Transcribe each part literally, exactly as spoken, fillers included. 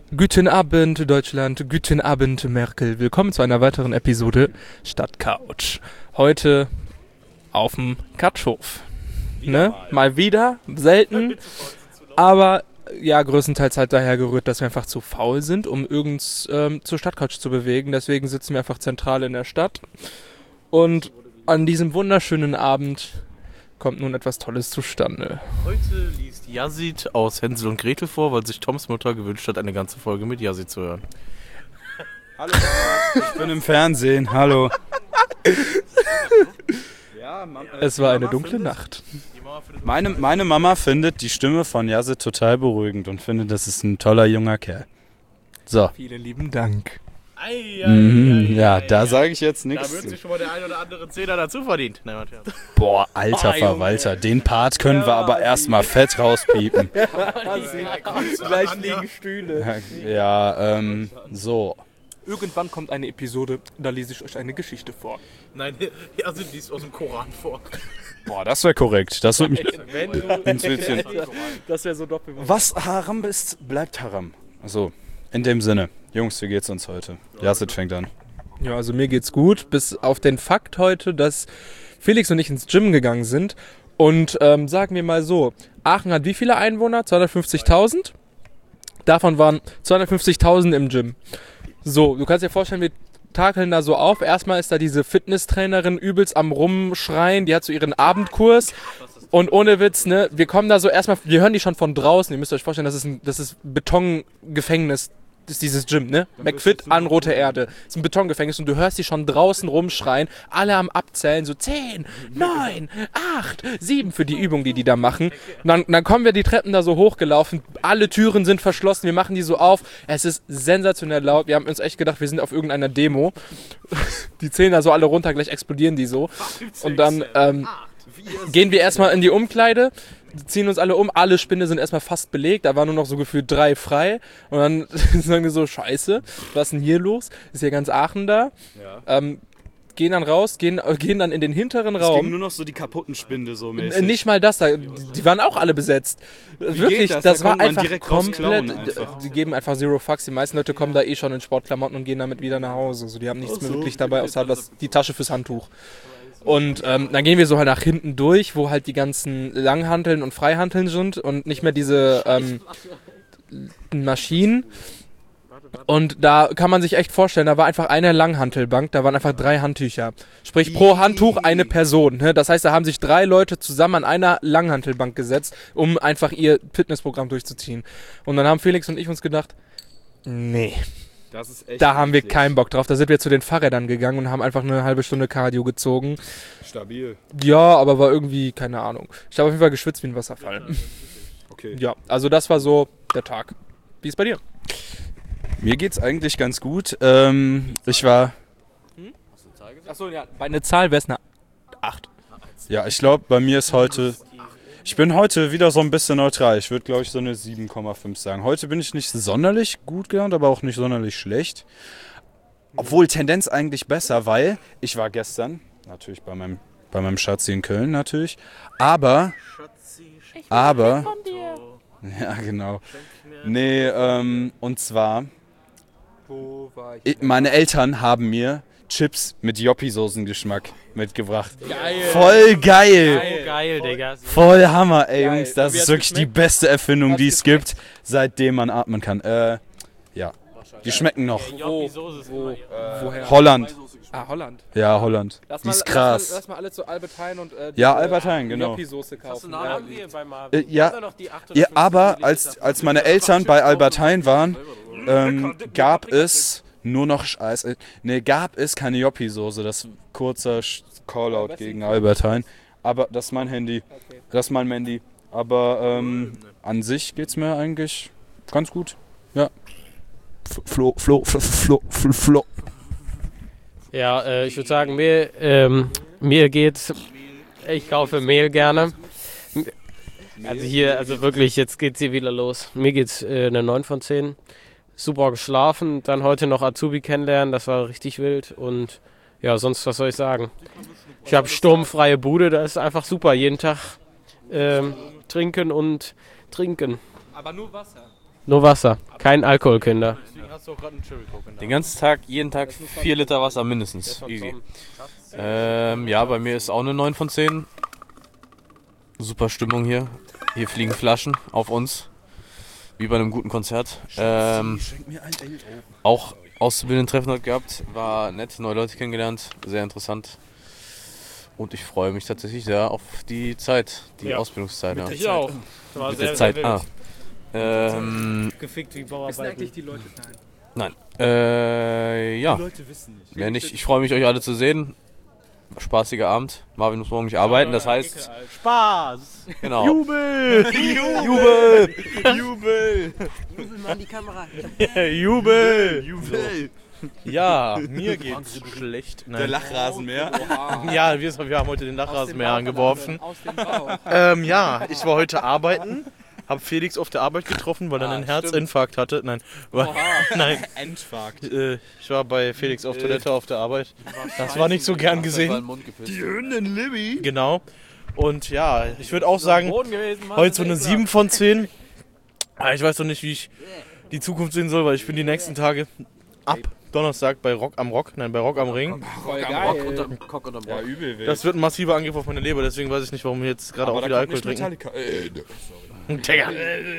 Guten Abend Deutschland, guten Abend Merkel. Willkommen zu einer weiteren Episode Stadtcouch. Heute auf dem Katschhof. Ne? Mal. mal wieder, selten, aber ja, größtenteils halt daher gerührt, dass wir einfach zu faul sind, um irgends ähm, zur Stadtcouch zu bewegen. Deswegen sitzen wir einfach zentral in der Stadt. Und an diesem wunderschönen Abend kommt nun etwas Tolles zustande. Heute liest Yazid aus Hänsel und Gretel vor, weil sich Toms Mutter gewünscht hat, eine ganze Folge mit Yazid zu hören. Hallo, ich bin im Fernsehen, hallo. Ja, Mama, es war eine dunkle findet, Nacht. Meine, meine Mama findet die Stimme von Yazid total beruhigend und findet, das ist ein toller junger Kerl. So. Vielen lieben Dank. Ei, ei, mhm, ei, ja, ei, da sage ich jetzt nichts. Da wird sich schon mal der ein oder andere Zehner dazu verdient. Nein, Boah, alter oh, Verwalter, den Part können ja, wir aber erstmal fett rauspiepen. Gleich liegen Stühle. Ja, ähm, so. Irgendwann kommt eine Episode, da lese ich euch eine Geschichte vor. Nein, also die liest aus dem Koran vor. Boah, das wäre korrekt. Das würde mich Wenn du interessieren. Das wäre so doppelt. Was Haram ist, bleibt Haram. Also, in dem Sinne. Jungs, wie geht's uns heute? Yazid fängt an. Ja, also mir geht's gut, bis auf den Fakt heute, dass Felix und ich ins Gym gegangen sind. Und ähm, sagen wir mal so, Aachen hat wie viele Einwohner? zweihundertfünfzigtausend? Davon waren zweihundertfünfzigtausend im Gym. So, du kannst dir vorstellen, wir takeln da so auf. Erstmal ist da diese Fitnesstrainerin übelst am Rumschreien, die hat so ihren Abendkurs. Und ohne Witz, ne, wir kommen da so erstmal, wir hören die schon von draußen. Ihr müsst euch vorstellen, das ist ein, das ist Betongefängnis. Das ist dieses Gym, ne? McFit an Rote Erde. Das ist ein Betongefängnis und du hörst die schon draußen rumschreien, alle am Abzählen, so zehn, neun, acht, sieben für die Übung, die die da machen. Und dann, dann kommen wir die Treppen da so hochgelaufen, alle Türen sind verschlossen, wir machen die so auf. Es ist sensationell laut, wir haben uns echt gedacht, wir sind auf irgendeiner Demo. Die zählen da so alle runter, gleich explodieren die so. Und dann ähm, gehen wir erstmal in die Umkleide, ziehen uns alle um, alle Spinde sind erstmal fast belegt, da waren nur noch so gefühlt drei frei und dann sagen wir so, scheiße, was ist denn hier los? Ist hier ganz Aachen da? Ja. Ähm, gehen dann raus, gehen, gehen dann in den hinteren es Raum. Es ging nur noch so die kaputten Spinde so mäßig. Nicht mal das, da, die waren auch alle besetzt. Wie Wirklich, das, das da war einfach komplett, einfach. Die geben einfach Zero Fucks, die meisten Leute kommen da eh schon in Sportklamotten und gehen damit wieder nach Hause. Also die haben nichts oh, mehr so. wirklich dabei, außer das, die Tasche fürs Handtuch. Und ähm, dann gehen wir so halt nach hinten durch, wo halt die ganzen Langhanteln und Freihanteln sind und nicht mehr diese ähm, Maschinen. Und da kann man sich echt vorstellen, da war einfach eine Langhantelbank, da waren einfach drei Handtücher. Sprich, pro Handtuch eine Person. Ne? Das heißt, da haben sich drei Leute zusammen an einer Langhantelbank gesetzt, um einfach ihr Fitnessprogramm durchzuziehen. Und dann haben Felix und ich uns gedacht, nee. Das ist echt da haben wir richtig. keinen Bock drauf. Da sind wir zu den Fahrrädern gegangen und haben einfach eine halbe Stunde Cardio gezogen. Stabil. Ja, aber war irgendwie, keine Ahnung. Ich habe auf jeden Fall geschwitzt wie ein Wasserfall. Okay. Ja, also das war so der Tag. Wie ist bei dir? Mir geht's eigentlich ganz gut. Ähm, ich war... Hm? Achso, ja, bei einer Zahl wäre es eine acht. Ja, ich glaube, bei mir ist heute... Ich bin heute wieder so ein bisschen neutral. Ich würde, glaube ich, so eine sieben Komma fünf sagen. Heute bin ich nicht sonderlich gut gelaunt, aber auch nicht sonderlich schlecht. Obwohl Tendenz eigentlich besser, weil ich war gestern, natürlich bei meinem, bei meinem Schatzi in Köln natürlich, aber, aber, ja genau, nee, ähm, und zwar, meine Eltern haben mir Chips mit Joppi-Soßen-Geschmack mitgebracht. Geil. Voll geil. Geil, geil, Digga. Voll Hammer, ey geil. Jungs. Das ist wirklich die beste Erfindung, die es gibt, seitdem man atmen kann. Äh, ja. Die schmecken noch. Wo? Wo? Äh, Woher? Holland. Ah, Holland. Ja, Holland. Lass Die mal, ist krass. Lass mal, lass mal alle zu Albert Heijn und äh, ja, Albert Heijn, genau. Joppi-Soße kaufen. Ja, äh, ja, ja, aber als, als meine Eltern bei Albert Heijn waren, ähm, gab es... Nur noch Scheiße. Ne, gab es keine Joppi-Soße. Das ist kurzer Callout gegen Albert Heijn. Aber das ist mein Handy. Das ist mein Mandy. Aber ähm, an sich geht's mir eigentlich ganz gut. Ja. Flo, Flo, Flo, Flo, Flo, Flo. Ja, äh, ich würde sagen, mir, ähm, mir geht's. Ich kaufe Mehl gerne. Also hier, also wirklich, jetzt geht's hier wieder los. Mir geht's äh, eine neun von zehn. Super geschlafen, dann heute noch Azubi kennenlernen, das war richtig wild und ja, sonst, was soll ich sagen? Ich habe sturmfreie Bude, das ist einfach super, jeden Tag ähm, trinken und trinken. Aber nur Wasser? Nur Wasser. Kein Alkoholkinder. Deswegen hast du auch gerade einen Cherry Coke in der Den ganzen Tag, jeden Tag vier Liter Wasser mindestens. Easy. Ähm, ja, bei mir ist auch eine neun von zehn. Super Stimmung hier. Hier fliegen Flaschen auf uns. Wie bei einem guten Konzert. Ähm, auch Auszubildenden-Treffen heute gehabt. War nett, neue Leute kennengelernt. Sehr interessant. Und ich freue mich tatsächlich sehr auf die Zeit, die Ja. Ausbildungszeit. Ja. Ich auch. War Mit der Zeit. Ah. Ähm, Gefickt wie Wissen Bauarbeiten. eigentlich die Leute? Nein. nein. Äh, ja. Die Leute wissen nicht. Mehr nicht. Ich freue mich, euch alle zu sehen. Spaßiger Abend. Marvin muss morgen nicht arbeiten, das heißt. Spaß! Genau. Jubel! Jubel! Jubel! Jubel mal die Kamera. Jubel! Jubel! Ja, mir geht's schlecht. Der Nein. Lachrasenmäher. Ja, wir, wir haben heute den Lachrasenmäher angeworfen. Aus dem Bauch. Ähm, ja, ich war heute arbeiten, hab Felix auf der Arbeit getroffen, weil er Ah, einen Herzinfarkt hatte. Nein, war, nein. Endfakt. Äh, ich war bei Felix auf Toilette auf der Arbeit. Das war nicht so gern gesehen. Hündin Libby. Genau. Und ja, ich würde auch sagen, heute so eine sieben von zehn. Aber ich weiß noch nicht, wie ich die Zukunft sehen soll, weil ich bin die nächsten Tage ab Donnerstag bei Rock am Rock, nein, bei Rock am Ring. Voll Rock geil. unterm Cock unterm Ja, Rock. übel wild. Das wird ein massiver Angriff auf meine Leber, deswegen weiß ich nicht, warum wir jetzt gerade auch da wieder kommt Alkohol nicht trinken. Metallica. Äh, Digga.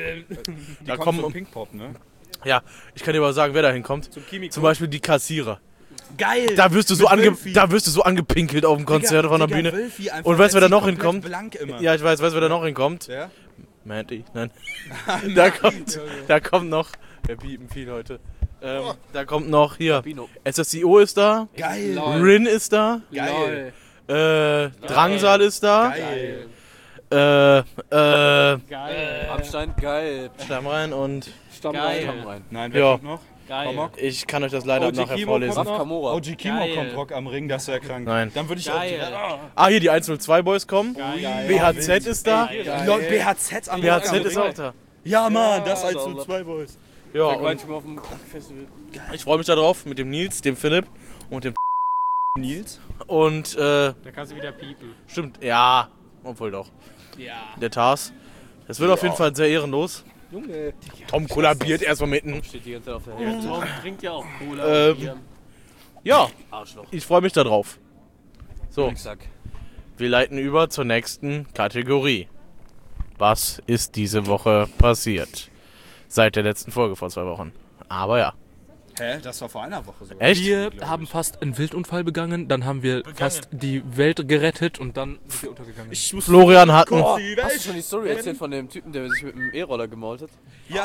Die Da kommt kommen, von Pinkpop, ne? ja, ich kann dir aber sagen, wer da hinkommt. Zum Kimiko. Zum Beispiel die Kassierer. Geil. Da wirst du so, Mit ange Wölfi. da wirst du so angepinkelt auf dem Konzert von der Digga, Bühne. Wölfi einfach, Und weißt du, wer da der noch sieht komplett hinkommt? Blank immer. Ja, ich weiß, weißt du, wer da noch hinkommt? Der? Mandy, nein. da kommt, da kommt noch, wir piepen viel heute. Ähm, da kommt noch hier, Bino. S S C O ist da, Geil. Lol. Rin ist da, Geil. äh, Drangsal ist da, Geil. äh, äh, Geil. Rammstein, geil. Stamm rein und Stamm Geil. Komm rein. Nein, wer Ja. kommt noch? Geil. Amok? ich kann euch das leider O G nachher Kimo vorlesen. kommt Raf noch? Kamora. O G Kimo Geil. kommt Rock am Ring, das ist ja krank. Nein. Dann würde ich Geil. auch... Ah, hier die eins null zwei Boys kommen, Geil. B H Z ist da, Die Leute, B H Z am B H Rock am Z ist Ring. auch da. Ja, Mann, das eins null zwei Boys. Ja, Ich war und schon mal auf dem Festival. ich freue mich darauf mit dem Nils, dem Philipp und dem Nils? und äh, Da kannst du wieder piepen. stimmt, ja, obwohl doch. Ja. Der Tars. Das wird auf jeden Fall sehr ehrenlos. Junge. Tom kollabiert erstmal mitten. Steht die ganze Zeit auf der Hälfte. Tom trinkt ja auch Cola. Ähm, und Bier. Ja, Arschloch. ich freue mich darauf. So, Sack. wir leiten über zur nächsten Kategorie. Was ist diese Woche passiert? Seit der letzten Folge vor zwei Wochen. Aber ja. Hä? Das war vor einer Woche sogar. Echt? Wir haben fast einen Wildunfall begangen, dann haben wir fast die Welt gerettet und dann sind wir untergegangen. Ich muss... Florian hatten. Hast du schon die Story erzählt von dem Typen, der sich mit dem E-Roller gemault hat? Ja.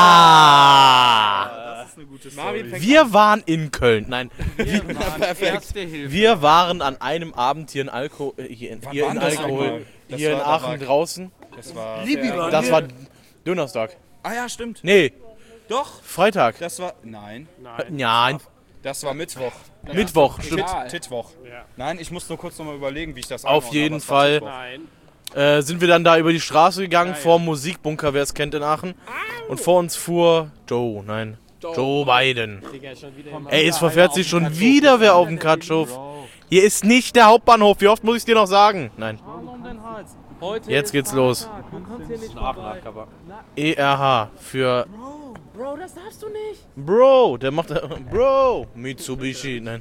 Ah! Das ist eine gute Marvin Story. fängt Wir waren in Köln. Nein, Erste Hilfe. wir waren an einem Abend hier in Alkohol. Äh, hier in, Wann hier war in das Alkohol. nochmal? Das Hier in war- da Aachen war- draußen. Das war... Libby Das war Donnerstag. Ah ja, stimmt. Nee, Doch. Freitag. Das war... Nein. Nein. Nein, Das war Mittwoch. Mittwoch, stimmt. Ja. Tit Tittwoch. Ja. Nein, ich muss nur kurz nochmal überlegen, wie ich das Auf einordne, jeden aber es war Fall. Tittwoch. Nein. Äh, sind wir dann da über die Straße gegangen, Geil. vor dem Musikbunker, wer es kennt in Aachen. Und vor uns fuhr Joe, nein, Joe Biden. Digga, schon wieder im Ey, es verfährt sich schon wieder wer auf den Katschhof. Hier ist nicht der Hauptbahnhof, wie oft muss ich dir noch sagen? Nein, Heute jetzt geht's los. Du kommst hier nicht Aachener Cover. E R H für Bro, das darfst du nicht. Bro, der macht Bro, Mitsubishi, nein.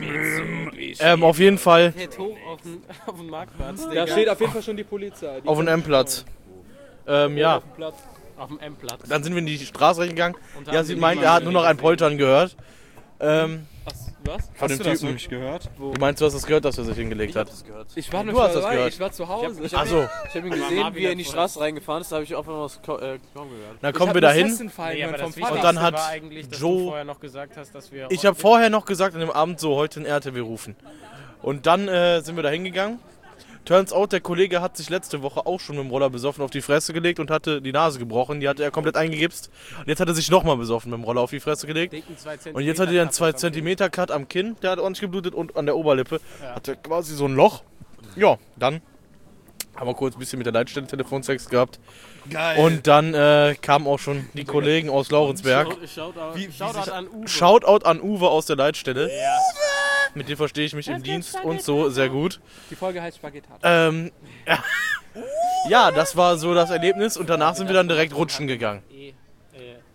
Ähm, auf jeden Fall Geht hoch auf den, auf den Marktplatz, Da Digga. steht auf jeden Fall schon die Polizei. Die auf dem M-Platz. Ähm, ja, Auf dem Platz. Auf dem M-Platz. dann sind wir in die Straße reingegangen. Und Ja, haben sie den meint, er hat nur noch ein Poltern gehört. Ähm, Was? von Hast dem du das Typen. wirklich gehört? Du meinst, du hast das gehört, dass er sich hingelegt hat? Das gehört. Ich war Du nicht hast das dabei, gehört. ich war zu Hause. Ich Ach so, Ich habe ihn Aber gesehen, Marvin wie er hat in die vorher- Straße reingefahren ist, da habe ich auch einfach was Klo- äh, Klang gehört. dann kommen wir dahin. Nee, aber Nee, das vom Wichtigste Und dann hat war eigentlich, dass Joe- du vorher noch gesagt hast, dass wir... Ich habe vorher noch gesagt an dem Abend so, heute in R T W rufen. Und dann äh, sind wir da hingegangen. Turns out, der Kollege hat sich letzte Woche auch schon mit dem Roller besoffen auf die Fresse gelegt und hatte die Nase gebrochen. Die hatte er komplett eingegipst. Und jetzt hat er sich nochmal besoffen mit dem Roller auf die Fresse gelegt. dicken zwei Und jetzt hat er einen Cut zwei am Kinn. Zentimeter Cut am Kinn, der hat ordentlich geblutet und an der Oberlippe. Ja. Hatte quasi so ein Loch. Ja, dann haben wir kurz ein bisschen mit der Leitstelle Telefonsex gehabt. Geil. Und dann äh, kamen auch schon die Kollegen aus Laurensberg. Shoutout- Shoutout, Wie- wie Shoutout sich- an Uwe. Shoutout an Uwe aus der Leitstelle. Mit dem verstehe ich mich im Dienst und so sehr gut. Die Folge heißt Spaghettat. Ähm, ja, das war so das Erlebnis und danach sind wir dann direkt rutschen gegangen. E, äh,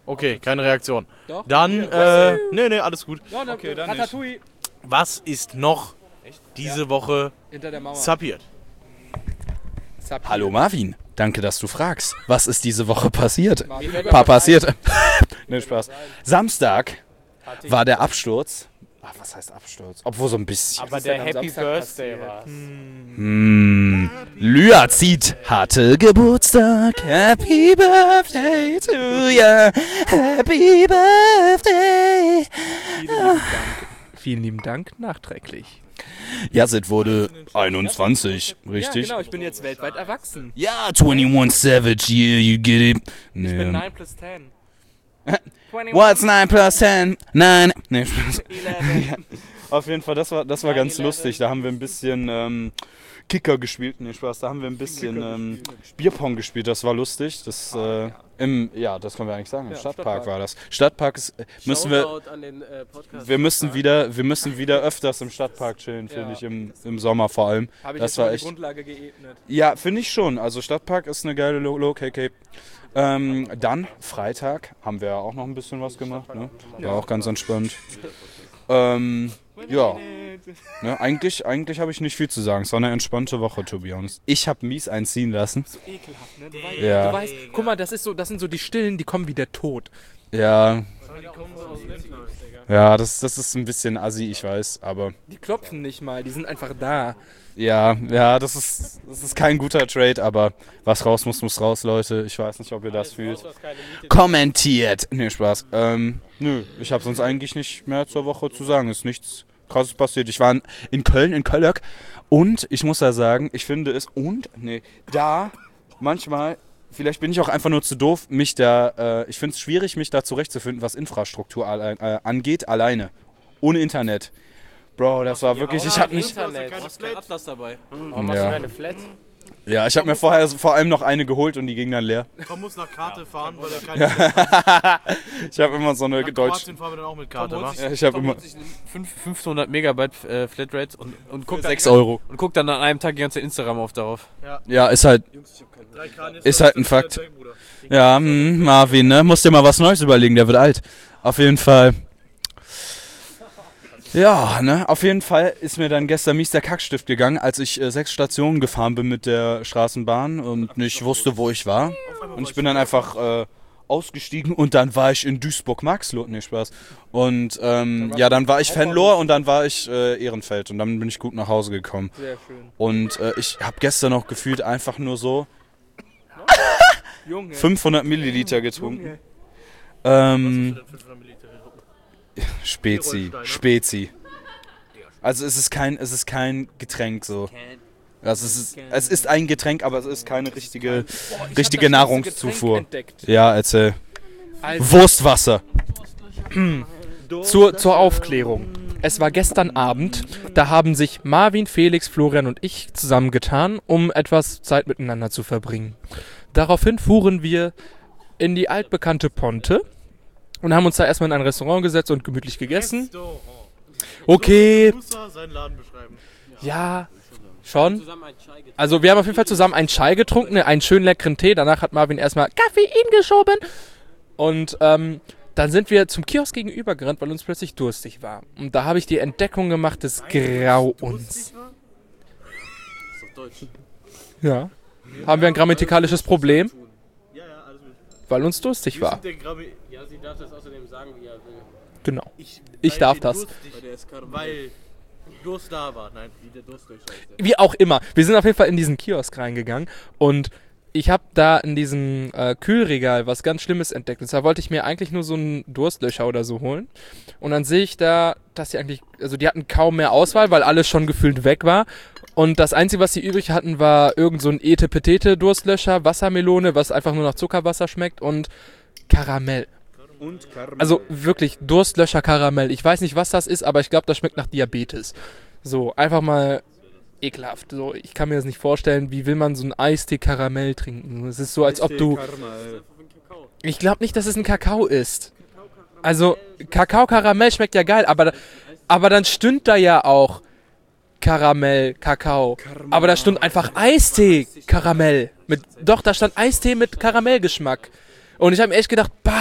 Okay, keine Reaktion. Doch. Dann, äh, nee, nee, alles gut. Ja, Okay, dann nicht. Ratatouille. Was ist noch diese Woche Hinter der Mauer. zapiert? Zapier. Hallo Marvin, danke, dass du fragst. Was ist diese Woche passiert? Marvin, wer Pa passiert. Ne, Spaß. Samstag war der Absturz. Ach, was heißt Absturz? Obwohl so ein bisschen. Aber ist der denn am Happy Samstag Birthday passiert? war's. Hm. Lyazid hatte Geburtstag. Happy Birthday to ya. Happy Birthday. Vielen lieben Dank. Vielen lieben Dank, nachträglich. Yazid wurde einundzwanzig, Ja, richtig? genau, ich bin jetzt weltweit erwachsen. Ja, einundzwanzig Savage, yeah, you get it. Ich bin Nee. nine plus ten. What's nine plus ten? nine. Nee, Spaß. eleven. Auf jeden Fall, das war, das war ganz lustig. Da haben wir ein bisschen ähm, Kicker gespielt. Nee, Spaß. Da haben wir ein bisschen ähm, Bierpong gespielt. Das war lustig. Das, äh, im, ja, das können wir eigentlich sagen. Im Ja, Stadtpark, Stadtpark. war das. Stadtpark ist, äh, müssen wir, Shoutout an den, äh, Podcast. wir müssen wieder, wir müssen wieder öfters im Stadtpark chillen, finde Ja. ich, im, im Sommer vor allem. Habe ich Das jetzt war mal die echt- Grundlage geebnet. Ja, finde ich schon. Also Stadtpark ist eine geile Lo Lo K K. Ähm, dann, Freitag, haben wir auch noch ein bisschen was gemacht. Ne? War auch ganz entspannt. Ähm, ja, ne, eigentlich, eigentlich habe ich nicht viel zu sagen. Es war eine entspannte Woche, to be honest. Ich habe mies einziehen lassen. So ekelhaft, ne? Du weißt, Ja. du weißt, guck mal, das ist so, das sind so die Stillen, die kommen wie der Tod. Ja, ja, das, das ist ein bisschen assi, ich weiß, aber Die klopfen nicht mal, die sind einfach da. ja, ja, das ist, das ist kein guter Trade, aber was raus muss, muss raus, Leute. Ich weiß nicht, ob ihr das fühlt. Kommentiert! Nee, Spaß. Ähm, nö, ich habe sonst eigentlich nicht mehr zur Woche zu sagen. Ist nichts Krasses passiert. Ich war in- in Köln, in Kölök und ich muss da sagen, ich finde es und, nee, da manchmal, vielleicht bin ich auch einfach nur zu doof, mich da, äh, ich finde es schwierig, mich da zurechtzufinden, was Infrastruktur allein, äh, angeht, alleine. Ohne Internet. Bro, das war wirklich, ich habe mich, Internet. Du hast kein Atlas dabei. Warum machst du Ja. keine Flat? ja, ich habe mir vorher vor allem noch eine geholt und die ging dann leer. Tom muss nach Karte fahren, weil er keine Ich habe immer so eine Nach Deutsch... Kroatien fahren wir dann auch mit Karte, wa? Ja, ich habe immer fünf- fünfhundert Megabyte äh, Flatrate und, und guckt dann, sechs Euro. und guckt dann an einem Tag die ganze Instagram auf darauf. Ja, ist halt, drei K Ist halt ein Fakt. ja, hm, Marvin, ne? Musst dir mal was Neues überlegen, der wird alt. Auf jeden Fall. Ja, ne? Auf jeden Fall ist mir dann gestern mies der Kackstift gegangen, als ich äh, sechs Stationen gefahren bin mit der Straßenbahn und nicht wusste, wo ich war. Und ich bin dann einfach äh, ausgestiegen und dann war ich in Duisburg-Marxloh. Nee, Spaß. Und ähm, ja, dann war ich Venlo und dann war ich äh, Ehrenfeld und dann bin ich gut nach Hause gekommen. Sehr schön. Und äh, ich habe gestern noch gefühlt einfach nur so Junge. fünfhundert Milliliter getrunken. Ähm, Spezi, Spezi. Also es ist kein, es ist kein Getränk so. Also es ist, es ist ein Getränk, aber es ist keine richtige, richtige Nahrungszufuhr. Ja, erzähl. Also, Wurstwasser. zur, zur Aufklärung. Es war gestern Abend, da haben sich Marvin, Felix, Florian und ich zusammengetan, um etwas Zeit miteinander zu verbringen. Daraufhin fuhren wir in die altbekannte Ponte und haben uns da erstmal in ein Restaurant gesetzt und gemütlich gegessen. Okay, Muss er seinen Laden beschreiben. ja, schon. Also wir haben auf jeden Fall zusammen einen Chai getrunken, einen schönen leckeren Tee. Danach hat Marvin erstmal Koffein geschoben. Und ähm, dann sind wir zum Kiosk gegenüber gerannt, weil uns plötzlich durstig war. Und da habe ich die Entdeckung gemacht des Grauens. Ja. Haben wir ein grammatikalisches Problem, Ja, ja, alles gut. weil uns durstig war. Der Grammi- Ja, sie darf das außerdem sagen, wie er will. Genau. Ich, Ich weil darf den das. Durst nicht- Weil Durst da war. Nein, wie der Durst durch. Wie auch immer. Wir sind auf jeden Fall in diesen Kiosk reingegangen und ich habe da in diesem äh, Kühlregal was ganz Schlimmes entdeckt. Und zwar wollte ich mir eigentlich nur so einen Durstlöscher oder so holen. Und dann sehe ich da, dass die eigentlich, also die hatten kaum mehr Auswahl, weil alles schon gefühlt weg war. Und das Einzige, was sie übrig hatten, war irgend so ein Ete-Petete-Durstlöscher, Wassermelone, was einfach nur nach Zuckerwasser schmeckt und Karamell. Und Karamell. Also wirklich Durstlöscher Karamell. Ich weiß nicht, was das ist, aber ich glaube, das schmeckt nach Diabetes. So, einfach mal ekelhaft. So, ich kann mir das nicht vorstellen, wie will man so ein Eistee Karamell trinken? Es ist so, als ob du... Ich glaube nicht, dass es ein Kakao ist. Also, Kakao-Karamell schmeckt ja geil, aber, aber dann stünd da ja auch Karamell, Kakao. Aber da stund einfach Eistee Karamell. Mit, doch, da stand Eistee mit Karamellgeschmack. Und ich habe mir echt gedacht, bah,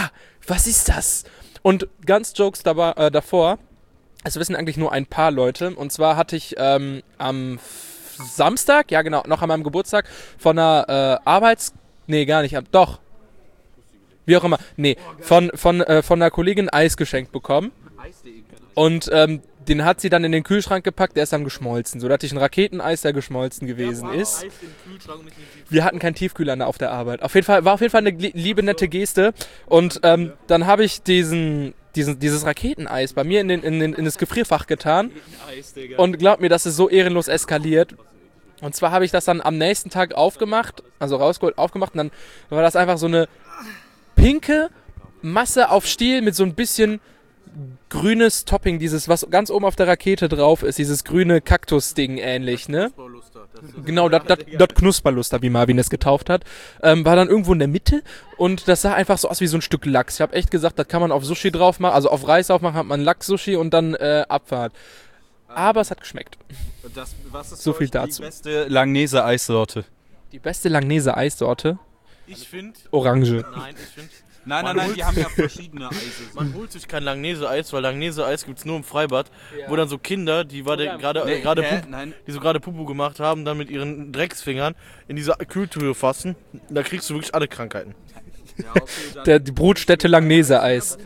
was ist das? Und ganz Jokes dabei, äh, davor, es wissen eigentlich nur ein paar Leute. Und zwar hatte ich ähm, am F- Samstag, ja genau, noch an meinem Geburtstag, von einer äh, Arbeits... Nee, gar nicht, doch. Wie auch immer. Nee, von, von, äh, von einer Kollegin Eis geschenkt bekommen. Und ähm, den hat sie dann in den Kühlschrank gepackt, der ist dann geschmolzen. So, da hatte ich ein Raketeneis, der geschmolzen gewesen ist. Wir hatten keinen Tiefkühler auf der Arbeit. Auf jeden Fall, war auf jeden Fall eine liebe, nette Geste. Und ähm, dann habe ich diesen, diesen, dieses Raketeneis bei mir in, den, in, den, in das Gefrierfach getan. Und glaub mir, das ist so ehrenlos eskaliert. Und zwar habe ich das dann am nächsten Tag aufgemacht, also rausgeholt, aufgemacht. Und dann war das einfach so eine pinke Masse auf Stiel mit so ein bisschen grünes Topping, dieses, was ganz oben auf der Rakete drauf ist, dieses grüne Kaktus-Ding ähnlich, ne? Genau, das Knusperluster, wie Marvin es getauft hat, ähm, war dann irgendwo in der Mitte und das sah einfach so aus wie so ein Stück Lachs. Ich habe echt gesagt, das kann man auf Sushi drauf machen, also auf Reis aufmachen, hat man Lachs-Sushi und dann äh, Abfahrt. Aber es hat geschmeckt. Das, was ist so viel die dazu. Die beste Langnese-Eissorte? Die beste Langnese-Eissorte? Ich finde... Orange. Nein, ich finde... Nein, nein, nein, die haben ja verschiedene Eise. Man holt sich kein Langnese-Eis, weil Langnese-Eis gibt es nur im Freibad, ja. Wo dann so Kinder, die war der gerade nee, gerade hä? Pup, Nein. die so gerade Pupu gemacht haben, dann mit ihren Drecksfingern in diese Kühltüre fassen. Da kriegst du wirklich alle Krankheiten. Ja, okay, dann Der, die Brutstätte Langnese-Eis.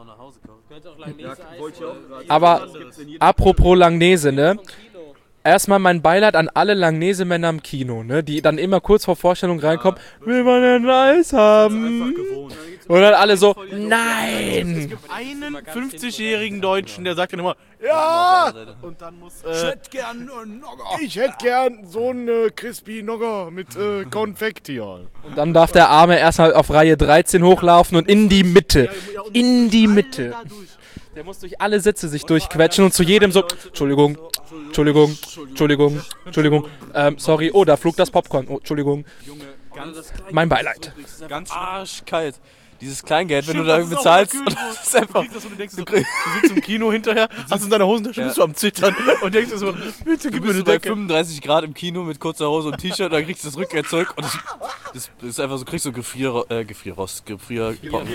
Aber apropos Langnese, ne? Erstmal mein Beileid an alle Langnese-Männer im Kino, ne? Die dann immer kurz vor Vorstellung reinkommen, will man denn Eis haben? Und dann alle so, nein! Einen fünfzigjährigen Deutschen, der sagt dann immer, ja! Und dann muss, äh, ich hätte gern einen Nogger. ich hätte gern so einen äh, Crispy Nogger mit äh, Konfekt hier. Und dann darf der Arme erstmal auf Reihe dreizehn hochlaufen und in die Mitte. In die Mitte. Der muss durch alle Sitze sich durchquetschen und zu jedem so, Entschuldigung, Entschuldigung, Entschuldigung, Entschuldigung, ähm, sorry, oh, da flog das Popcorn, oh, Entschuldigung. Mein Beileid. Ganz arschkalt. Dieses Kleingeld, wenn du da bezahlst, und das ist einfach... Du, denkst, du, du sitzt im Kino hinterher, hast in deiner Hosentasche, bist du am Zittern und denkst dir so, bitte gib mir eine bei Decke. fünfunddreißig Grad im Kino mit kurzer Hose und T-Shirt, dann kriegst du das Rückkehrzeug und das, das ist einfach so, kriegst du Gefrier, äh, Gefrierrost, Gefrier...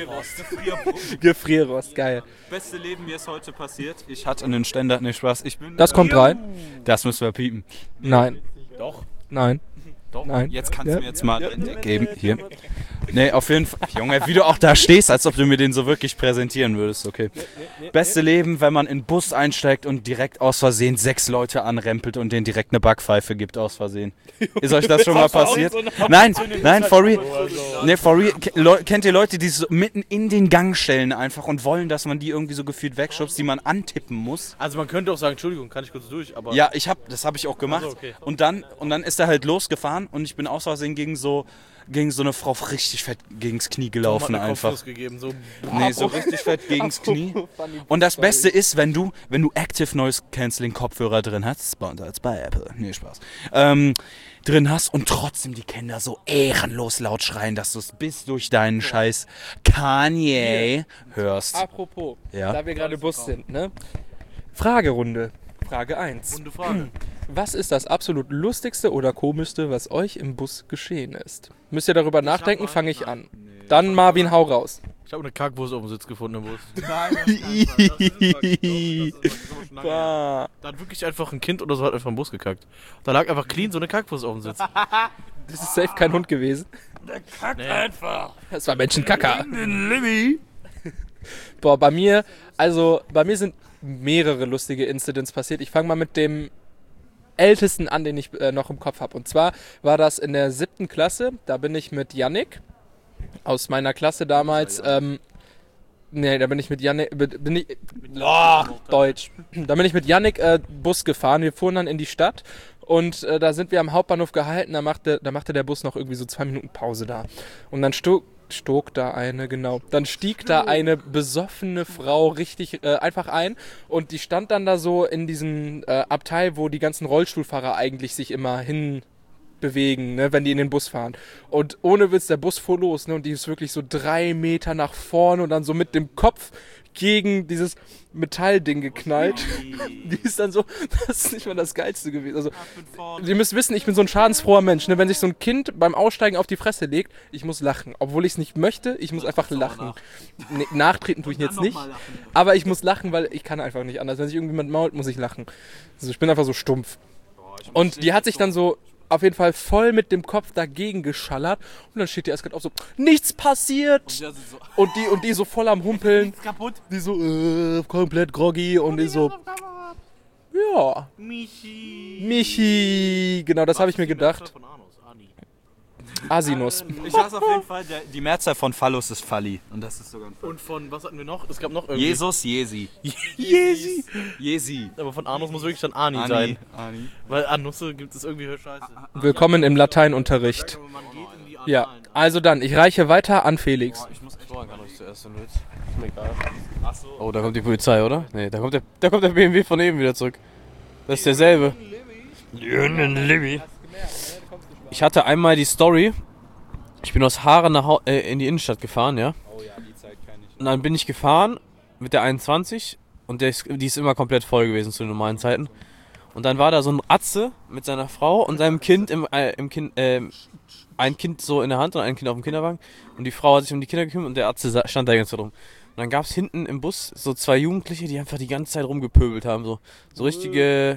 Gefrierrost, geil. Beste Leben, mir ist heute passiert. Ich hatte einen Ständer, nicht Spaß. Ich bin Das kommt rein. Das müssen wir piepen. Nein. Doch. Nein. Doch. Nein. Jetzt kannst Ja. du mir jetzt mal ja. geben. Hier. Nee, auf jeden Fall. Junge, wie du auch da stehst, als ob du mir den so wirklich präsentieren würdest, okay. Beste Leben, wenn man in den Bus einsteigt und direkt aus Versehen sechs Leute anrempelt und denen direkt eine Backpfeife gibt aus Versehen. Ist euch das schon mal passiert? Nein, nein, for real. Nee, for real. Kennt ihr Leute, die so mitten in den Gang stellen einfach und wollen, dass man die irgendwie so gefühlt wegschubst, die man antippen muss? Also man könnte auch sagen, Entschuldigung, kann ich kurz durch, aber... Ja, ich hab, das habe ich auch gemacht. Also, okay. Und dann, und dann ist er halt losgefahren und ich bin aus Versehen gegen so, gegen so eine Frau richtig fett gegens Knie gelaufen einfach. Gegeben, so. Nee, so richtig fett gegens Knie. Und das Beste ist, wenn du, wenn du Active Noise Cancelling Kopfhörer drin hast, sponsored bei Apple, nee, Spaß, ähm, drin hast und trotzdem die Kinder so ehrenlos laut schreien, dass du es bis durch deinen scheiß Kanye hörst. Apropos, Ja. da wir gerade Bus sind, ne? Fragerunde. Frage eins. Runde Frage. Was ist das absolut lustigste oder komischste, was euch im Bus geschehen ist? Müsst ihr darüber nachdenken, fange ich an. Dann Marvin, hau raus. Ich habe eine Kackwurst auf dem Sitz gefunden im Bus. Bah. Da hat wirklich einfach ein Kind oder so hat einfach im Bus gekackt. Da lag einfach clean so eine Kackwurst auf dem Sitz. Das ist safe kein Hund gewesen. Nee. Das war Menschenkacker. Boah, bei mir, also bei mir sind mehrere lustige Incidents passiert. Ich fange mal mit dem ältesten an, den ich äh, noch im Kopf habe. Und zwar war das in der siebten Klasse. Da bin ich mit Yannick aus meiner Klasse damals. Ähm, nee, da bin ich mit Yannick. Bin ich, oh, Deutsch. Da bin ich mit Yannick äh, Bus gefahren. Wir fuhren dann in die Stadt. Und äh, da sind wir am Hauptbahnhof gehalten. Da machte, da machte der Bus noch irgendwie so zwei Minuten Pause da. Und dann sto stog da eine, genau. Dann stieg da eine besoffene Frau richtig äh, einfach ein. Und die stand dann da so in diesem äh, Abteil, wo die ganzen Rollstuhlfahrer eigentlich sich immer hin bewegen, ne, wenn die in den Bus fahren. Und ohne Witz, der Bus fuhr los, ne, und die ist wirklich so drei Meter nach vorne und dann so mit dem Kopf gegen dieses Metallding geknallt. Die ist dann so, das ist nicht mal das Geilste gewesen. Also, ihr müsst wissen, ich bin so ein schadensfroher Mensch. Ne? Wenn sich so ein Kind beim Aussteigen auf die Fresse legt, ich muss lachen. Obwohl ich es nicht möchte, ich muss einfach lachen. Nee, nachtreten tue ich jetzt nicht. Aber ich muss lachen, weil ich kann einfach nicht anders. Wenn sich irgendjemand mault, muss ich lachen. Also ich bin einfach so stumpf. Und die hat sich dann so auf jeden Fall voll mit dem Kopf dagegen geschallert. Und dann steht die erst gerade auf so, nichts passiert. Und die, und die so voll am Humpeln. Kaputt. Die so, äh, komplett groggy. Und die so, ja. Michi. Michi. Genau, das habe ich mir gedacht. Asinus. Ich weiß auf jeden Fall, der, die Mehrzahl von Phallus ist Falli. Und das ist sogar ein Und von, was hatten wir noch? Es gab noch irgendwie. Jesus, Jesi. Jesi. Jesi. Aber von Anus muss wirklich dann Ani, Ani. sein. Ani. Weil Anusse gibt es irgendwie Scheiße. Willkommen im Lateinunterricht. Man geht in die Ja, also dann, ich reiche weiter an Felix. Ich muss echt kann euch zuerst, wenn du willst. Ist mir egal. Oh, da kommt die Polizei, oder? Nee, da kommt der, da kommt der B M W von eben wieder zurück. Das ist derselbe. Libby. Ich hatte einmal die Story. Ich bin aus Haaren nach, äh, in die Innenstadt gefahren, ja. Oh ja, die Zeit kann ich. Und dann bin ich gefahren mit der einundzwanzig und der ist, die ist immer komplett voll gewesen zu den normalen Zeiten. Und dann war da so ein Atze mit seiner Frau und seinem Kind im, äh, im Kind, äh, ein Kind so in der Hand und ein Kind auf dem Kinderwagen. Und die Frau hat sich um die Kinder gekümmert und der Atze stand da ganz rum. Und dann gab es hinten im Bus so zwei Jugendliche, die einfach die ganze Zeit rumgepöbelt haben. So, so richtige,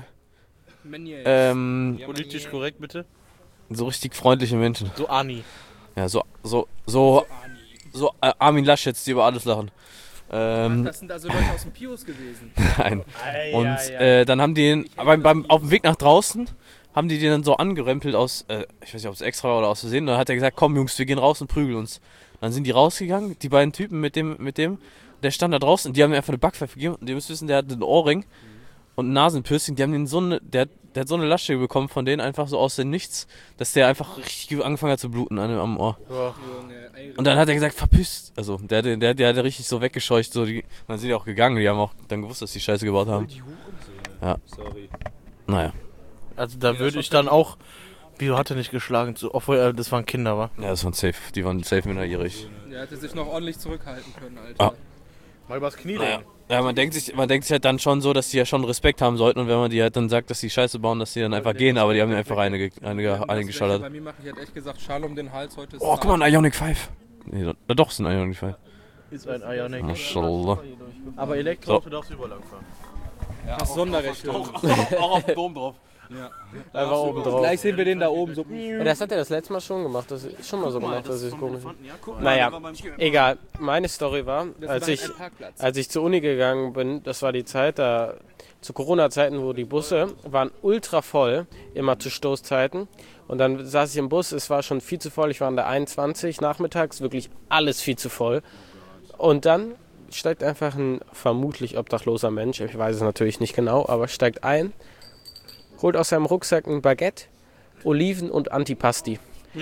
ähm, Politisch korrekt, bitte. so richtig freundliche Menschen. So Ani. Ja, so, so, so, so äh, Armin Laschet, die über alles lachen. Ähm, Das sind also Leute aus dem Pius gewesen. nein. Und äh, dann haben die ihn, beim, beim, auf dem Weg nach draußen, haben die den dann so angerempelt aus, äh, ich weiß nicht, ob es extra war oder aus Versehen. Dann hat er gesagt, komm Jungs, wir gehen raus und prügeln uns. Dann sind die rausgegangen, die beiden Typen mit dem, mit dem, der stand da draußen und die haben mir einfach eine Backpfeife gegeben. Und ihr müsst wissen, der hat einen Ohrring und ein Nasenpiercing. Die haben den so eine, der, der hat so eine Lasche bekommen von denen einfach so aus dem Nichts, dass der einfach richtig angefangen hat zu bluten an, am Ohr. Ja. Und dann hat er gesagt, verpisst. Also, der, der, der, der hat richtig so weggescheucht. So die, dann sind die auch gegangen. Die haben auch dann gewusst, dass die Scheiße gebaut haben. Ja. Sorry. Naja. Also da würde ich dann auch. Wieso hat er nicht geschlagen? So, obwohl, äh, das waren Kinder, wa? Ja, das waren safe. Die waren safe minderjährig. Der hätte sich noch ordentlich zurückhalten können, Alter. Ah. Mal übers Knie Naja. legen. Ja, man denkt sich, man denkt sich halt dann schon so, dass die ja schon Respekt haben sollten. Und wenn man die halt dann sagt, dass die Scheiße bauen, dass die dann einfach gehen. Aber die haben einfach eine, ge- eine, ge- eine Bei geschallert. mir mache ich halt echt gesagt, Schal um den Hals, heute ist Oh, guck mal, ein Ioniq fünf. Nee, da, doch, ist ein Ioniq fünf. Ist ein Ioniq. Maschallah. Aber Elektroauto darfst du überlang fahren. Ach, Sonderrechte. Auch auf dem Dom drauf. Einfach oben drauf. Gleich sehen wir den da oben so. Ja, das hat er das letzte Mal schon gemacht. Das ist schon mal so gemacht, das ist komisch. Naja, egal. Meine Story war, als ich, als ich zur Uni gegangen bin, das war die Zeit, da zu Corona-Zeiten, wo die Busse waren ultra voll, immer zu Stoßzeiten. Und dann saß ich im Bus, es war schon viel zu voll. Ich war an der einundzwanzig nachmittags, wirklich alles viel zu voll. Und dann steigt einfach ein vermutlich obdachloser Mensch, ich weiß es natürlich nicht genau, aber steigt ein, holt aus seinem Rucksack ein Baguette, Oliven und Antipasti.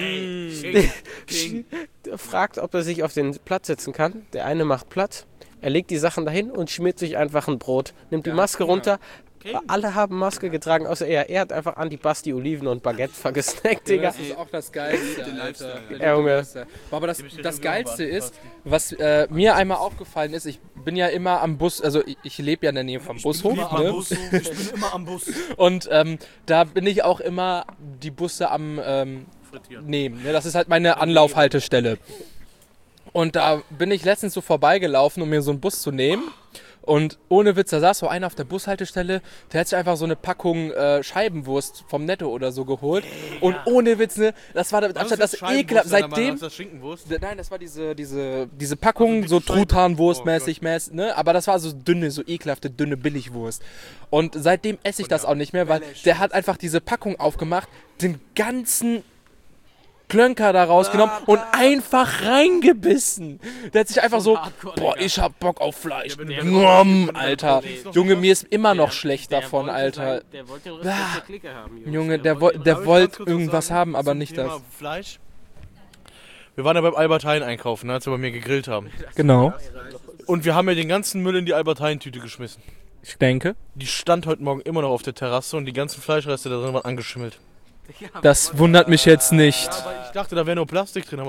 Fragt, ob er sich auf den Platz setzen kann. Der eine macht Platz, er legt die Sachen dahin und schmiert sich einfach ein Brot. Nimmt die Maske runter. Alle haben Maske getragen, außer er. Er hat einfach Antipasti, Oliven und Baguette vergesnackt, Digga. Das ist auch das Geilste, Alter. Ja, Junge. Aber das, das Geilste ist, was äh, mir einmal aufgefallen ist, ich bin ja immer am Bus, also ich, ich lebe ja in der Nähe vom Bushof. Ne? Ich bin immer am Bus. Und ähm, da bin ich auch immer die Busse am ähm, nehmen. Ne? Das ist halt meine Anlaufhaltestelle. Und da bin ich letztens so vorbeigelaufen, um mir so einen Bus zu nehmen. Und ohne Witz, da saß so einer auf der Bushaltestelle, der hat sich einfach so eine Packung äh, Scheibenwurst vom Netto oder so geholt. Und ohne Witz, ne, das war das, das, das ekelhaft. Seitdem. Das Schinkenwurst? Nein, das war diese, diese, diese Packung, so Truthahnwurst-mäßig, mäßig, ne? Aber das war so dünne, so ekelhafte, dünne Billigwurst. Und seitdem esse ich das auch nicht mehr, weil der hat einfach diese Packung aufgemacht, den ganzen Klönker da rausgenommen und einfach reingebissen. Der hat sich einfach so, boah, ich hab Bock auf Fleisch. Nom, Alter. Junge, mir ist immer noch schlecht davon, Alter. Der wollte den Rest der Clique haben, Jungs. Junge, der, woll- der wollte irgendwas haben, aber nicht das. Fleisch. Wir waren ja beim Albert Heijn einkaufen, als wir bei mir gegrillt haben. Genau. Und wir haben ja den ganzen Müll in die Albert Heijn-Tüte geschmissen. Ich denke, Die stand heute Morgen immer noch auf der Terrasse und die ganzen Fleischreste da drin waren angeschimmelt. das wundert mich jetzt nicht. Ich dachte, da wäre nur Plastik drin, aber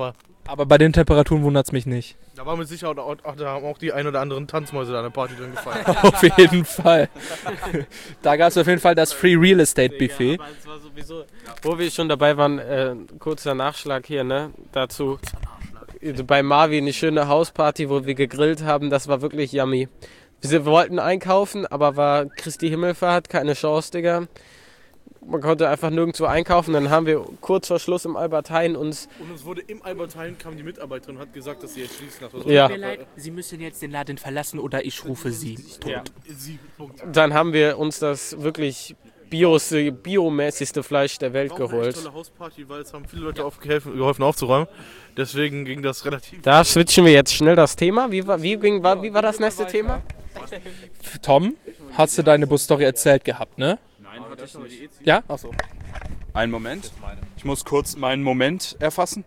Aber bei den Temperaturen wundert es mich nicht. Da war mit Sicherheit auch, auch, da haben auch die ein oder anderen Tanzmäuse da an der Party drin gefeiert. Auf jeden Fall. Da gab es auf jeden Fall das Free Real Estate Buffet. Ja, aber es war sowieso, wo wir schon dabei waren, äh, kurzer Nachschlag hier, ne, dazu. Bei Marvin eine schöne Hausparty, wo wir gegrillt haben, das war wirklich yummy. Wir wollten einkaufen, aber war Christi Himmelfahrt, keine Chance, Digga. Man konnte einfach nirgendwo einkaufen, dann haben wir kurz vor Schluss im Albert Heijn uns... Und uns wurde im Albert Heijn, kam die Mitarbeiterin und hat gesagt, dass sie jetzt schließen lassen. Ja. Tut mir leid, Sie müssen jetzt den Laden verlassen oder ich rufe Sie. Ja. Sie, Punkt. Dann haben wir uns das wirklich Bios, biomäßigste Fleisch der Welt War auch eine echt geholt. tolle Hausparty, weil es haben viele Leute aufgeholfen, geholfen aufzuräumen. Deswegen ging das relativ... Da switchen wir jetzt schnell das Thema. Wie war, wie ging, war, wie war das nächste Thema? Tom, hast du deine Busstory erzählt gehabt, ne? Nein, hatte ich nicht. Ja? Achso. Einen Moment. Ich muss kurz meinen Moment erfassen.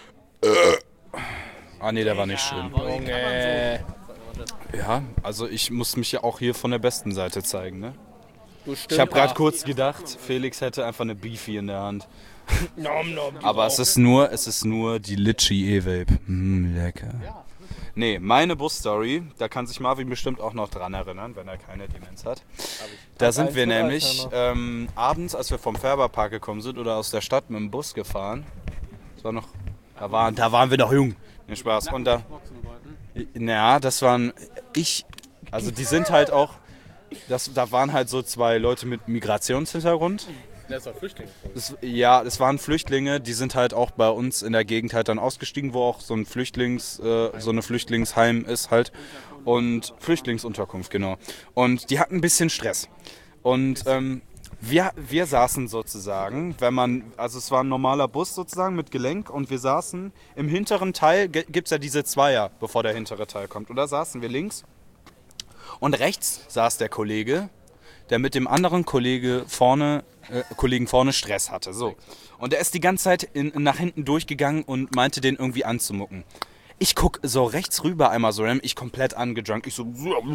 Ah nee, der war nicht schön. Junge. Ja, also ich muss mich ja auch hier von der besten Seite zeigen, ne? Du Ich habe gerade kurz gedacht, Felix hätte einfach eine Beefy in der Hand. Aber es ist nur, es ist nur die Litchi E-Vape. Mm, lecker. Nee, meine Busstory, da kann sich Marvin bestimmt auch noch dran erinnern, wenn er keine Demenz hat. Da sind wir nämlich ähm, abends, als wir vom Färberpark gekommen sind oder aus der Stadt mit dem Bus gefahren. Das war noch, da waren, da waren wir noch jung. Nee, Spaß. Und da, naja, das waren ich, also die sind halt auch, das, da waren halt so zwei Leute mit Migrationshintergrund. Das war Flüchtling. Das, ja, das waren Flüchtlinge, die sind halt auch bei uns in der Gegend halt dann ausgestiegen, wo auch so ein Flüchtlings, äh, so eine Flüchtlingsheim ist halt und Flüchtlingsunterkunft, genau. Und die hatten ein bisschen Stress. Und ähm, wir, wir saßen sozusagen, wenn man, also es war ein normaler Bus sozusagen mit Gelenk und wir saßen im hinteren Teil, gibt es ja diese Zweier, bevor der hintere Teil kommt. Und da saßen wir links und rechts saß der Kollege, der mit dem anderen Kollege vorne, äh, Kollegen vorne Stress hatte. So. Und er ist die ganze Zeit in, nach hinten durchgegangen und meinte, den irgendwie anzumucken. Ich guck so rechts rüber einmal so, ich komplett angedrunkt, ich so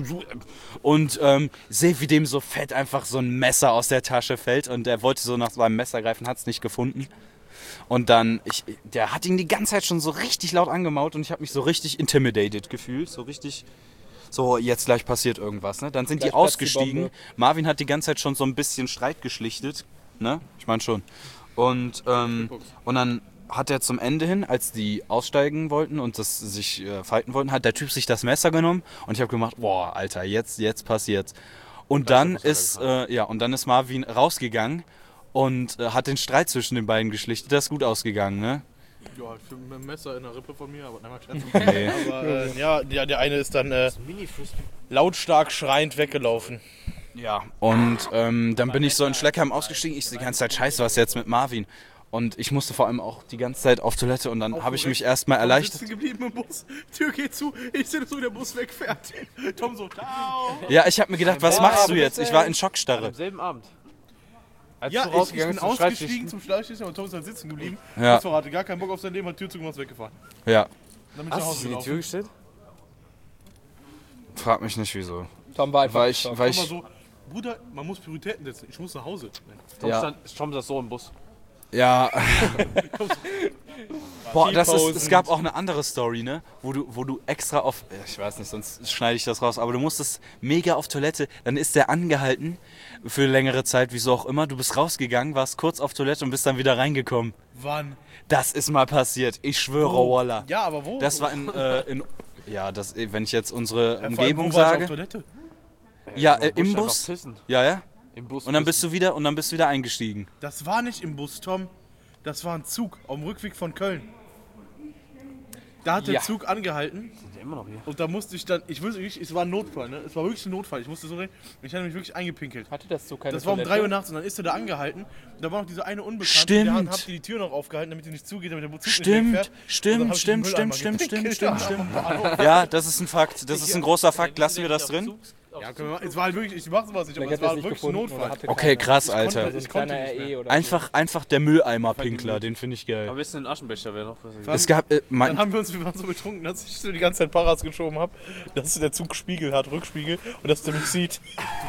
und ähm, sehe, wie dem so fett einfach so ein Messer aus der Tasche fällt und er wollte so nach seinem Messer greifen, hat es nicht gefunden. Und dann, ich, der hat ihn die ganze Zeit schon so richtig laut angemault und ich habe mich so richtig intimidated gefühlt, so richtig... So, jetzt gleich passiert irgendwas, ne? Dann sind Gleich die platzt die ausgestiegen. Bombe. Marvin hat die ganze Zeit schon so ein bisschen Streit geschlichtet, ne? Ich meine schon. Und, ähm, und dann hat er zum Ende hin, als die aussteigen wollten und das sich äh, fighten wollten, hat der Typ sich das Messer genommen und ich habe gemacht, boah, Alter, jetzt, jetzt passiert's. Und dann ist, äh, ja, und dann ist Marvin rausgegangen und äh, hat den Streit zwischen den beiden geschlichtet. Das ist gut ausgegangen, ne? Ja, für ein Messer in der Rippe von mir, aber nein, mal Nee. Aber äh, ja, der, der eine ist dann äh, lautstark schreiend weggelaufen. Ja, und ähm, dann bin ich so in Schleckheim ausgestiegen. Ich so die ganze Zeit, scheiße, was jetzt mit Marvin? Und ich musste vor allem auch die ganze Zeit auf Toilette und dann habe ich mich erstmal erleichtert. Ich bin geblieben im Bus, Tür geht zu, ich sehe so, wie der Bus wegfährt. Tom so, ciao. Ja, ich habe mir gedacht, was machst du jetzt? Ich war in Schockstarre. Am selben Abend. Als Ja, du ich, ich rausgegangen bin bist zum ausgestiegen Schreibtisch. zum Schleichtisch und Tom ist dann sitzen geblieben. Ja. Das hatte gar keinen Bock auf sein Leben, hat Tür zugemacht, ist weggefahren. Ja, Dann bin ich nach Hast du Hause in die Tür gelaufen. gestellt? frag mich nicht wieso. Tom war einfach Weil ich, geschockt. weil Tom war ich, so, Bruder, man muss Prioritäten setzen, ich muss nach Hause. Tom, Ja. stand, Tom saß so im Bus. ja. Boah, das ist, es T-Posen. gab auch eine andere Story, ne? Wo du, wo du extra auf, ich weiß nicht, sonst schneide ich das raus, aber du musstest mega auf Toilette, dann ist der angehalten für längere Zeit, wieso auch immer. Du bist rausgegangen, warst kurz auf Toilette und bist dann wieder reingekommen. Wann? Das ist mal passiert, ich schwöre, Walla. Ja, aber wo? Das war in, äh, in ja, das, wenn ich jetzt unsere Ja, vor allem, Umgebung wo war ich sage. auf Toilette? Ja, Im äh, im stand Bus. noch Pissen. Ja, ja. Im Bus. Und dann bist du wieder und dann bist du wieder eingestiegen. Das war nicht im Bus, Tom. Das war ein Zug auf dem Rückweg von Köln. Da hat der Ja. Zug angehalten Sind ja immer noch hier. und da musste ich dann, ich wusste wirklich, es war ein Notfall, ne? Es war wirklich ein Notfall. Ich musste so reden, ich hatte mich wirklich eingepinkelt. Hatte das so keine Das war um Toilette? drei Uhr nachts und dann ist er da angehalten. Und da war noch diese eine Unbekannte, Stimmt. der hat, hat die, die Tür noch aufgehalten, damit die nicht zugeht, damit der Zug nicht Stimmt, wegfährt. Und dann stimmt, hab ich stimmt, den stimmt, Mülleimer stimmt, stimmt, gepinkelt stimmt, am stimmt. Bahnhof. Ja, das ist ein Fakt. Das ist ein großer Fakt. Lassen wir das drin? Ja, können wir, es war halt wirklich, ich mach sowas nicht, aber es war wirklich ein Notfall. Okay, krass, Ich konnte Alter. das- ich konnte nicht mehr. Einfach, einfach der Mülleimer-Pinkler, den finde ich geil. Ein bisschen Aschenbecher wäre noch was. Es gab, äh, Dann mein, haben wir uns, wir waren so betrunken, dass ich so die ganze Zeit Paras geschoben habe, dass der Zug Spiegel hat, Rückspiegel, und dass der mich sieht.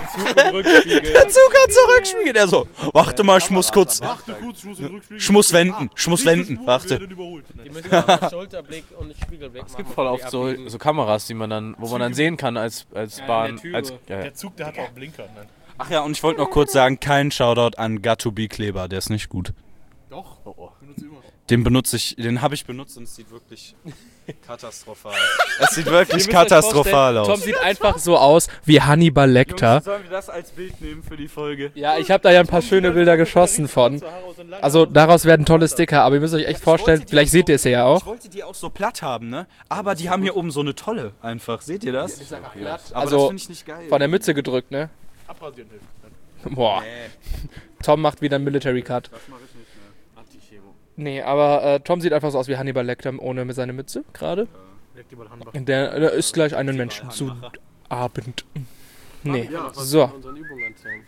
der Zug hat zurückspiegelt. Er so, warte mal, ich muss kurz, Achte kurz, ich muss den Rückspiegel. ich muss wenden, ich muss wenden, warte. Die müssen auch einen Schulterblick und einen Spiegelblick machen. Es gibt voll oft so, so Kameras, die man dann, wo man dann sehen kann als, als Bahn. Als, ja, ja. Der Zug, der hat auch Blinker. Ne? Ach ja, und ich wollte noch kurz sagen, kein Shoutout an Got2Be-Kleber, der ist nicht gut. Doch, benutze immer. Den benutze ich, den habe ich benutzt und es sieht wirklich katastrophal. Es sieht wirklich katastrophal aus. Tom sieht einfach so aus wie Hannibal Lecter. Sollen wir das als Bild nehmen für die Folge? Ja, ich habe da ja ein paar schöne Bilder geschossen von. Also daraus werden tolle Sticker, aber ihr müsst euch echt vorstellen, vielleicht seht ihr es ja auch. Ich wollte die auch so platt haben, ne? Aber die haben hier oben so eine tolle einfach. Seht ihr das? Aber Also, das finde ich nicht geil. Von der Mütze gedrückt, ne? Abrasieren hilft. Boah. Tom macht wieder einen Military Cut. Das mache ich nicht mehr. Anti-Chemo. Nee, aber äh, Tom sieht einfach so aus wie Hannibal Lecter ohne mit seiner Mütze gerade. Leg die mal Hand. Der, der ist gleich einen Menschen zu Abend. Nee, so, Unseren Übungen erzählen.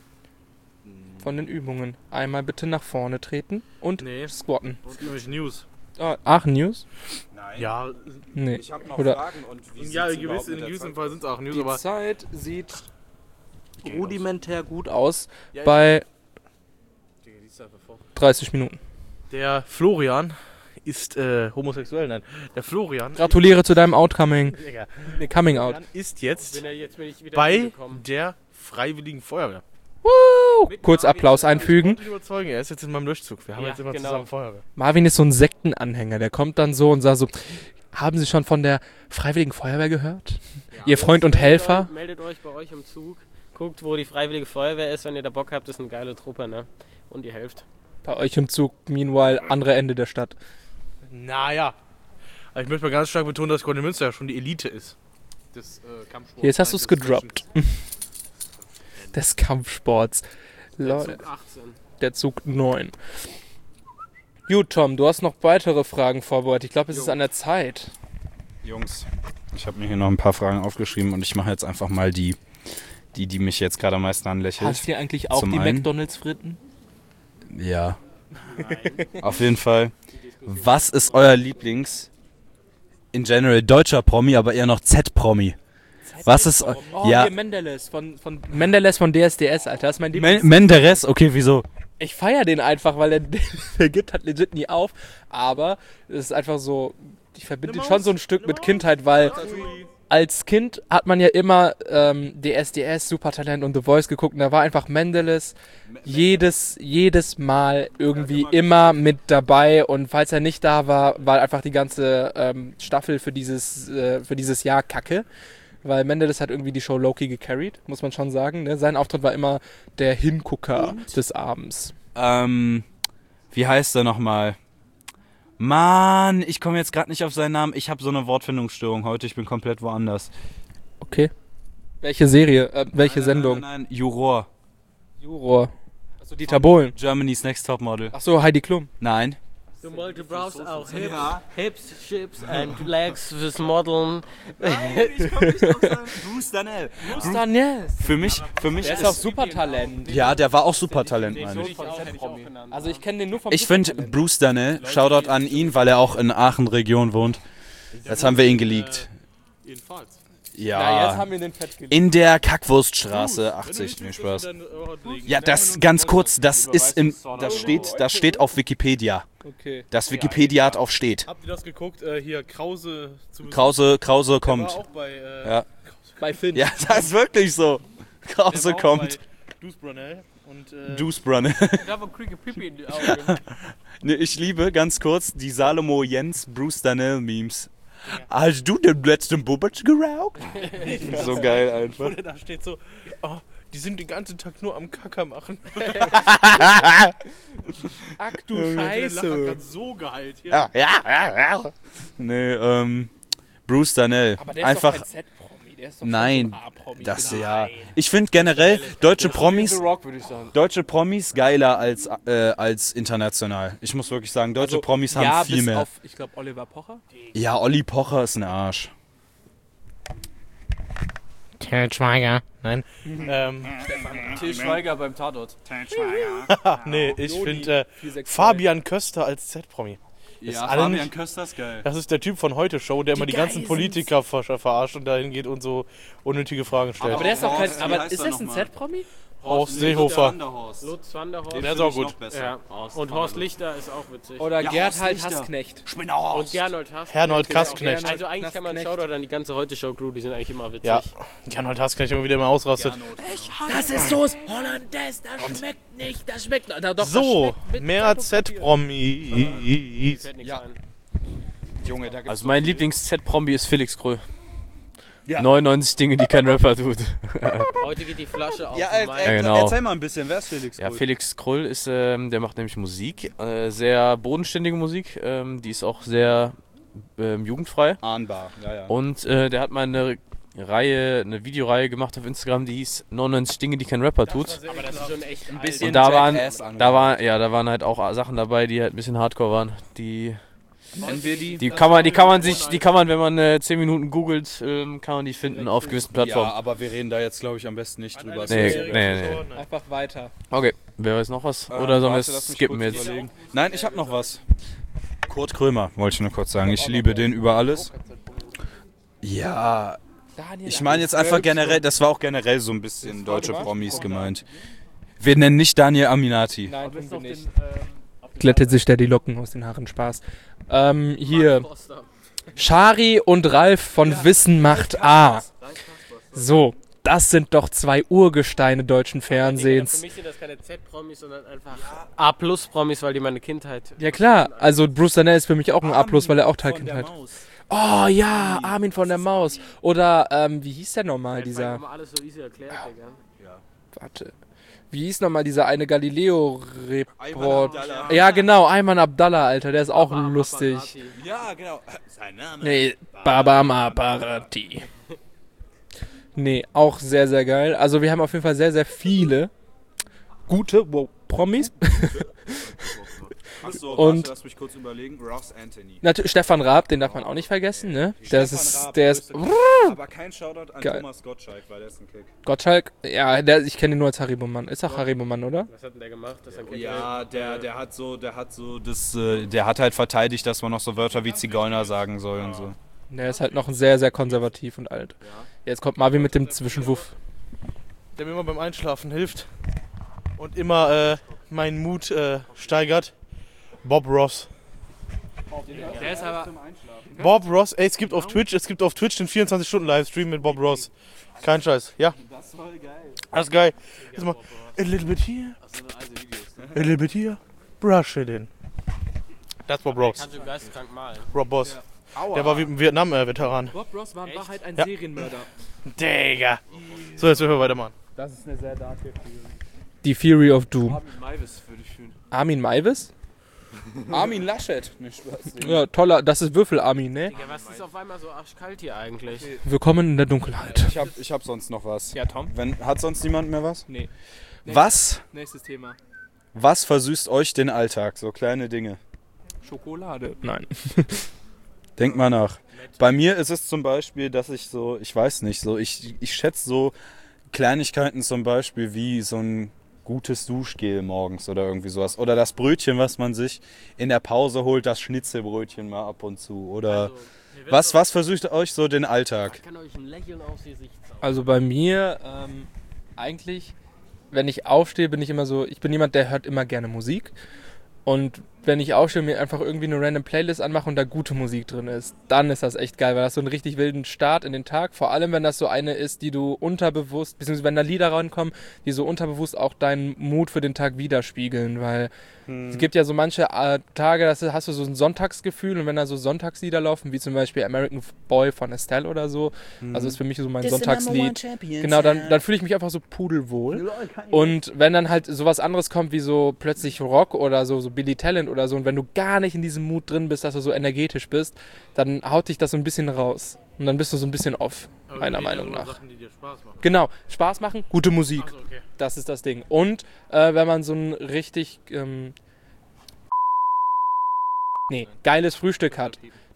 von den Übungen. Einmal bitte nach vorne treten und Nee. squatten. Und nämlich News. Ah, Aachen News? Nein. Ja, Nee. Ich habe noch Oder- Fragen und wie ja sieht's gewiss, überhaupt in mit der gewissem Zeit Fall sind es auch News, Die aber Zeit sieht rudimentär gut aus Ja, bei Die ist einfach vor. dreißig Minuten. der Florian ist äh, homosexuell, nein. Der Florian, Gratuliere zu deinem Outcoming. Digga, Nee, Coming Out. Florian ist jetzt Bin er jetzt bin ich wieder bei hingekommen. der Freiwilligen Feuerwehr. Woo! Kurz Applaus einfügen. Ich überzeugen, er ist jetzt in meinem Durchzug. Wir haben Ja, jetzt immer genau. zusammen Feuerwehr. Marvin ist so ein Sektenanhänger. Der kommt dann so und sagt so: Haben Sie schon von der Freiwilligen Feuerwehr gehört? Ihr Freund und Helfer? Meldet euch bei euch im Zug. Guckt, wo die Freiwillige Feuerwehr ist, wenn ihr da Bock habt. Das ist eine geile Truppe, ne? Und ihr helft. Bei euch im Zug, meanwhile, andere Ende der Stadt. Naja. Aber ich möchte mal ganz stark betonen, dass Golden Münster ja schon die Elite ist. Des äh, Kampfsports. Jetzt hast du es Nein, des gedroppt. Des Kampfsports. Leute, Zug achtzehn. der Zug neun. Gut, Tom, du hast noch weitere Fragen vorbereitet. Ich glaube, es ist an der Zeit. Jungs, ich habe mir hier noch ein paar Fragen aufgeschrieben und ich mache jetzt einfach mal die, die, die mich jetzt gerade am meisten anlächelt. Hast du eigentlich auch Zum die einen- McDonalds-Fritten? Ja. Auf jeden Fall. Was ist euer Lieblings in general deutscher Promi, aber eher noch Z-Promi? Was ist eu- Oh, ja hier Mendeles von, von Mendeles von D S D S, Alter. Das ist mein Lieblings. Men Menderes? Okay, wieso? Ich feiere den einfach, weil der, der gibt halt legit nie auf. Aber es ist einfach so, ich verbinde ihn schon so ein Stück mit Kindheit, weil als Kind hat man ja immer ähm, D S D S, Supertalent und The Voice geguckt und da war einfach Mendeles jedes, jedes Mal irgendwie immer mit dabei und falls er nicht da war, war einfach die ganze ähm, Staffel für dieses, äh, für dieses Jahr Kacke. Weil Mendeles hat irgendwie die Show Loki gecarried, muss man schon sagen. Ne? Sein Auftritt war immer der Hingucker des Abends. Ähm, wie heißt er nochmal? Mann, ich komme jetzt gerade nicht auf seinen Namen. Ich habe so eine Wortfindungsstörung heute. Ich bin komplett woanders. Okay. Welche Serie? Äh, welche Sendung? Nein, nein, nein, Juror. Juror. Achso, Dieter Bohlen. Germany's Next Topmodel. Achso, Heidi Klum. Nein. Du Multi brauchst auch Hips, Hips, Chips and Legs fürs Modeln. Ich komme nicht auf seinen Bruce Danell. Daniel. Für mich, für mich Der ist auch Supertalent. Ja, der war auch Supertalent, meine ich. Also ich kenne den nur vom Ich finde Bruce Danell, Shoutout an ihn, weil er auch in Aachen-Region wohnt. Jetzt haben wir ihn geleakt. Jedenfalls. Ja, jetzt Ja. haben wir den Fett gelegt. In der Kackwurststraße achtzig, nee, Spaß. Ja, das ganz kurz, das ist in, das steht, das steht auf Wikipedia. Okay. Das Wikipedia hat auf steht. Habt ihr das geguckt? Äh, hier, Krause zu Besuch. Krause, Krause Der kommt. war auch bei, äh, Ja. Bei Finn. Ja, das ist wirklich so. der Krause war auch kommt. bei Deuce Brunel und äh, Deuce Brunner. Da war kriege Pipi in die Augen. Nee, ich liebe ganz kurz die Salomo Jens Bruce Danell Memes. Hast du den letzten Bubbert geraucht? So geil einfach. wo der da steht so, oh, die sind den ganzen Tag nur am Kacker machen. Ach du Der Lacher Scheiße. hat so geheilt hier. Ja, ja, ja, ja. Nee, ähm, Bruce Danell. Aber der ist Einfach, doch kein Z-Promi. Der ist doch schon nein, so ein A-Promi. das ja. Ich finde generell deutsche Promis, Rock, würde ich sagen. deutsche Promis geiler als, äh, als international. Ich muss wirklich sagen, deutsche Also, Promis haben ja, viel bis mehr. auf, ich glaube, Oliver Pocher. Ja, Olli Pocher ist ein Arsch. Til Schweiger. Nein. ähm, Til Schweiger beim Tatort. nee, ich Joni, finde äh, vier sechs zwei. Fabian Köster als Z-Promi. Ja, alle Fabian nicht- Köster ist geil. Das ist der Typ von Heute Show, der immer die ganzen Politiker ver verarscht und dahin geht und so unnötige Fragen stellt. Aber der ist doch kein. Horst, wie Aber heißt ist er das ein noch mal? Z-Promi? Horst Seehofer. Lutz Wanderhorst. Der ist auch gut. Ja. Und Horst Lichter ist auch witzig. Oder Ja, Gerd Horst halt Lichter. Hassknecht. Und Gernot Hass. Herrnold Kastknecht. Also eigentlich kann man einen Knastknecht. Shoutout an die ganze Heute-Show-Crew, die sind eigentlich immer witzig. Ja, Gernot Hassknecht immer wieder immer ausrastet. Das ist Soße Hollandaise, das schmeckt nicht, das schmeckt. Da, doch, So, das schmeckt mit mehr Kartoffeln. Z-Promis. Fällt nichts Ja. ein. Junge, da gibt's Also mein Lieblings-Z-Promi ist Felix Kröll. neunundneunzig Dinge, die kein Rapper tut. Heute geht die Flasche auf. Ja, den äh, Main. äh, Ja, genau. erzähl mal ein bisschen, wer ist Felix Ja, Kröll? Felix Krull ist, ähm, der macht nämlich Musik, äh, sehr bodenständige Musik, ähm, die ist auch sehr ähm, jugendfrei. Ahnbar, ja, ja. Und äh, der hat mal eine Reihe, eine Videoreihe gemacht auf Instagram, die hieß neunundneunzig Dinge, die kein Rapper tut. Aber das ist schon echt ein bisschen- Und da waren, Jackass angehört. da war, ja, da waren halt auch Sachen dabei, die halt ein bisschen Hardcore waren. Die, Nennen wir die? die kann man, die kann man sich, die kann man, wenn man äh, zehn Minuten googelt, ähm, kann man die finden auf gewissen Ja, Plattformen. aber wir reden da jetzt, glaube ich, am besten nicht drüber. Nee, Sorry. nee, nee. Einfach weiter. Okay, wer weiß noch was? Ähm, Oder sollen wir warte, lass es mich skippen kurz jetzt? überlegen. Nein, ich habe noch was. Kurt Krömer, wollte ich nur kurz sagen. Ich liebe den über alles. Ja, ich meine jetzt einfach generell, das war auch generell so ein bisschen deutsche Promis gemeint. Wir nennen nicht Daniel Aminati. Nein, tun wir nicht. Glättet sich der die Locken aus den Haaren. Spaß. Ähm, hier. Shari und Ralf von Wissen macht A. So, das sind doch zwei Urgesteine deutschen Für Fernsehens. mich sind das keine Z-Promis, sondern einfach A-Plus-Promis, weil die meine Kindheit. Ja klar, also Bruce Danell ist für mich auch ein A+, weil er auch Teil Kind hat. Oh ja, Armin von der Maus. Oder, ähm, wie hieß der nochmal, dieser... Immer alles so easy erklärt, Digga. Warte. Wie hieß nochmal dieser eine Galileo-Report? Abdallah. Ja, genau, Ayman Abdallah, Alter, der ist auch lustig. Ja, genau. Sein Name. Nee, Babam Aparati. Nee, auch sehr, sehr geil. Also wir haben auf jeden Fall sehr, sehr viele gute wow, Promis. Achso, Und- warte, lass mich kurz überlegen. Ross Anthony. Natürlich Stefan Raab, den darf man auch nicht vergessen, ne? Das Stefan ist, Raab, der ist... größte- Aber kein Shoutout an Geil. Thomas Gottschalk, weil der ist ein Kick. Gottschalk, ja, der, ich kenne ihn nur als Haribo-Mann. Ist auch Haribo-Mann, oder? Was hat denn der gemacht? Das ist ein Ja, der, der hat so, der hat so das, äh, der hat halt verteidigt, dass man noch so Wörter wie Zigeuner sagen soll und so. Der ist halt noch sehr, sehr konservativ und alt. Jetzt kommt Marvin mit dem Zwischenwuff. Der mir immer beim Einschlafen hilft und immer äh, meinen Mut äh, steigert. Bob Ross. Der ist aber... Bob Ross, ey, es gibt auf Twitch, es gibt auf Twitch den vierundzwanzig Stunden Livestream mit Bob Ross. Kein Scheiß, ja. Das ist voll geil. Das ist geil. Jetzt mal, a little bit here, a little bit here, brush it in. Das war Bob Ross. Kannst du geisteskrank malen. Rob Boss. Der war wie ein Vietnam-Veteran. Bob Ross war in Wahrheit ein Ja. Serienmörder. Digga. So, jetzt müssen wir weitermachen. Das ist eine sehr darke Theorie. Die Theory of Doom. Maivis würde ich fühlen. Armin Maivis? Armin Laschet. Nicht Spaß. Ja, toller, das ist Würfel-Armin, ne? Digga, was ist auf einmal so arschkalt hier eigentlich? Willkommen in der Dunkelheit. Ich hab, ich hab sonst noch was. Ja, Tom? Wenn, hat sonst niemand mehr was? Nee. Was, Nächstes Thema. was versüßt euch den Alltag? So kleine Dinge. Schokolade. Nein. Denk mal nach. Bei mir ist es zum Beispiel, dass ich so, ich weiß nicht, so ich, ich schätze so Kleinigkeiten zum Beispiel wie so ein gutes Duschgel morgens oder irgendwie sowas. Oder das Brötchen, was man sich in der Pause holt, das Schnitzelbrötchen mal ab und zu. Oder was, was versüßt euch so den Alltag? Ich kann euch ein Lächeln aufs Gesicht zaubern. Also bei mir, ähm, eigentlich, wenn ich aufstehe, bin ich immer so, ich bin jemand, der hört immer gerne Musik. Und wenn ich aufstehe, mir einfach irgendwie eine random Playlist anmache und da gute Musik drin ist, dann ist das echt geil, weil das so einen richtig wilden Start in den Tag, vor allem wenn das so eine ist, die du unterbewusst, beziehungsweise wenn da Lieder rankommen, die so unterbewusst auch deinen Mut für den Tag widerspiegeln, weil es gibt ja so manche äh, Tage, da hast du so ein Sonntagsgefühl und wenn da so Sonntagslieder laufen, wie zum Beispiel American Boy von Estelle oder so, also ist für mich so mein Sonntagslied. Genau, dann, dann fühle ich mich einfach so pudelwohl. Und wenn dann halt sowas anderes kommt, wie so plötzlich Rock oder so, so Billy Talent oder so, und wenn du gar nicht in diesem Mut drin bist, dass du so energetisch bist, dann haut dich das so ein bisschen raus. Und dann bist du so ein bisschen off, meiner Meinung nach. Sachen, die dir Spaß machen. Genau, Spaß machen, gute Musik. Achso, okay. Das ist das Ding. Und äh, wenn man so ein richtig ähm, nee, geiles Frühstück hat,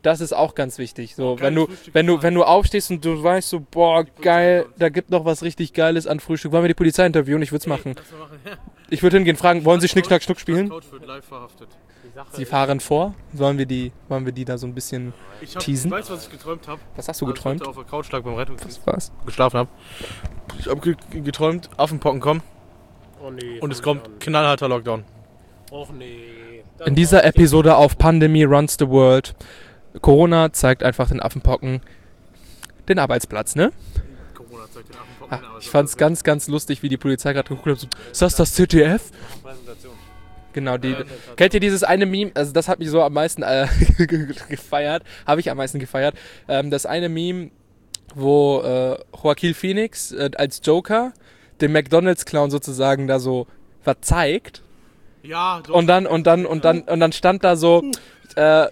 Das ist auch ganz wichtig. So, wenn du, Frühstück wenn du, fahren. wenn du aufstehst und du weißt so, boah, geil, da gibt noch was richtig Geiles an Frühstück. Wollen wir die Polizei interviewen? Ich würde es machen. Lass mal machen. Ja. Ich würde hingehen, fragen, wollen Sie Schnick, Schnack, Schnuck spielen? Couch wird live verhaftet. Sie fahren vor. Sollen wir die, wollen wir die da so ein bisschen Ich hab, teasen? weißt du, was ich geträumt habe? Was hast du Als ich geträumt? heute auf der Couch lag beim Rettungsdienst Was? geschlafen habe. Ich habe ge geträumt, Affenpocken kommen Oh nee. und es kommt knallharter Lockdown. Och nee. In dieser Episode auf Pandemie Runs the World. Corona zeigt einfach den Affenpocken den Arbeitsplatz, ne? Corona zeigt den Affenpocken. Ah, den ich Arbeitsplatz. fand's ganz, ganz lustig, wie die Polizei gerade geguckt hat. So, ist das das Z D F? Genau, die. Kennt ihr dieses eine Meme? Also das hat mich so am meisten äh, gefeiert. Habe ich am meisten gefeiert. Ähm, das eine Meme, wo äh, Joaquin Phoenix äh, als Joker den McDonalds-Clown sozusagen da so was zeigt. Ja, doch. Und dann, und dann, und dann, und dann stand da so, äh,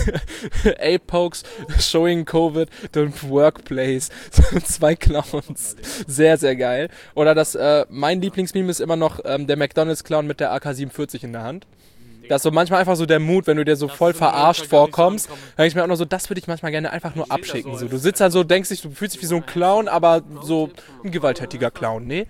A-Pokes showing Covid the workplace. So zwei Clowns. Sehr, sehr geil. Oder das, äh, mein Lieblingsmeme ist immer noch ähm, der McDonalds-Clown mit der A K siebenundvierzig in der Hand. Das ist so manchmal einfach so der Mut, wenn du dir so voll ist so eine verarscht Sache, gar nicht so vorkommst. ankommen. Dann denke ich mir auch noch so, das würde ich manchmal gerne einfach nur abschicken. So, du sitzt da so, denkst dich, du fühlst dich wie so ein Clown, aber so ein gewalttätiger Clown, ne?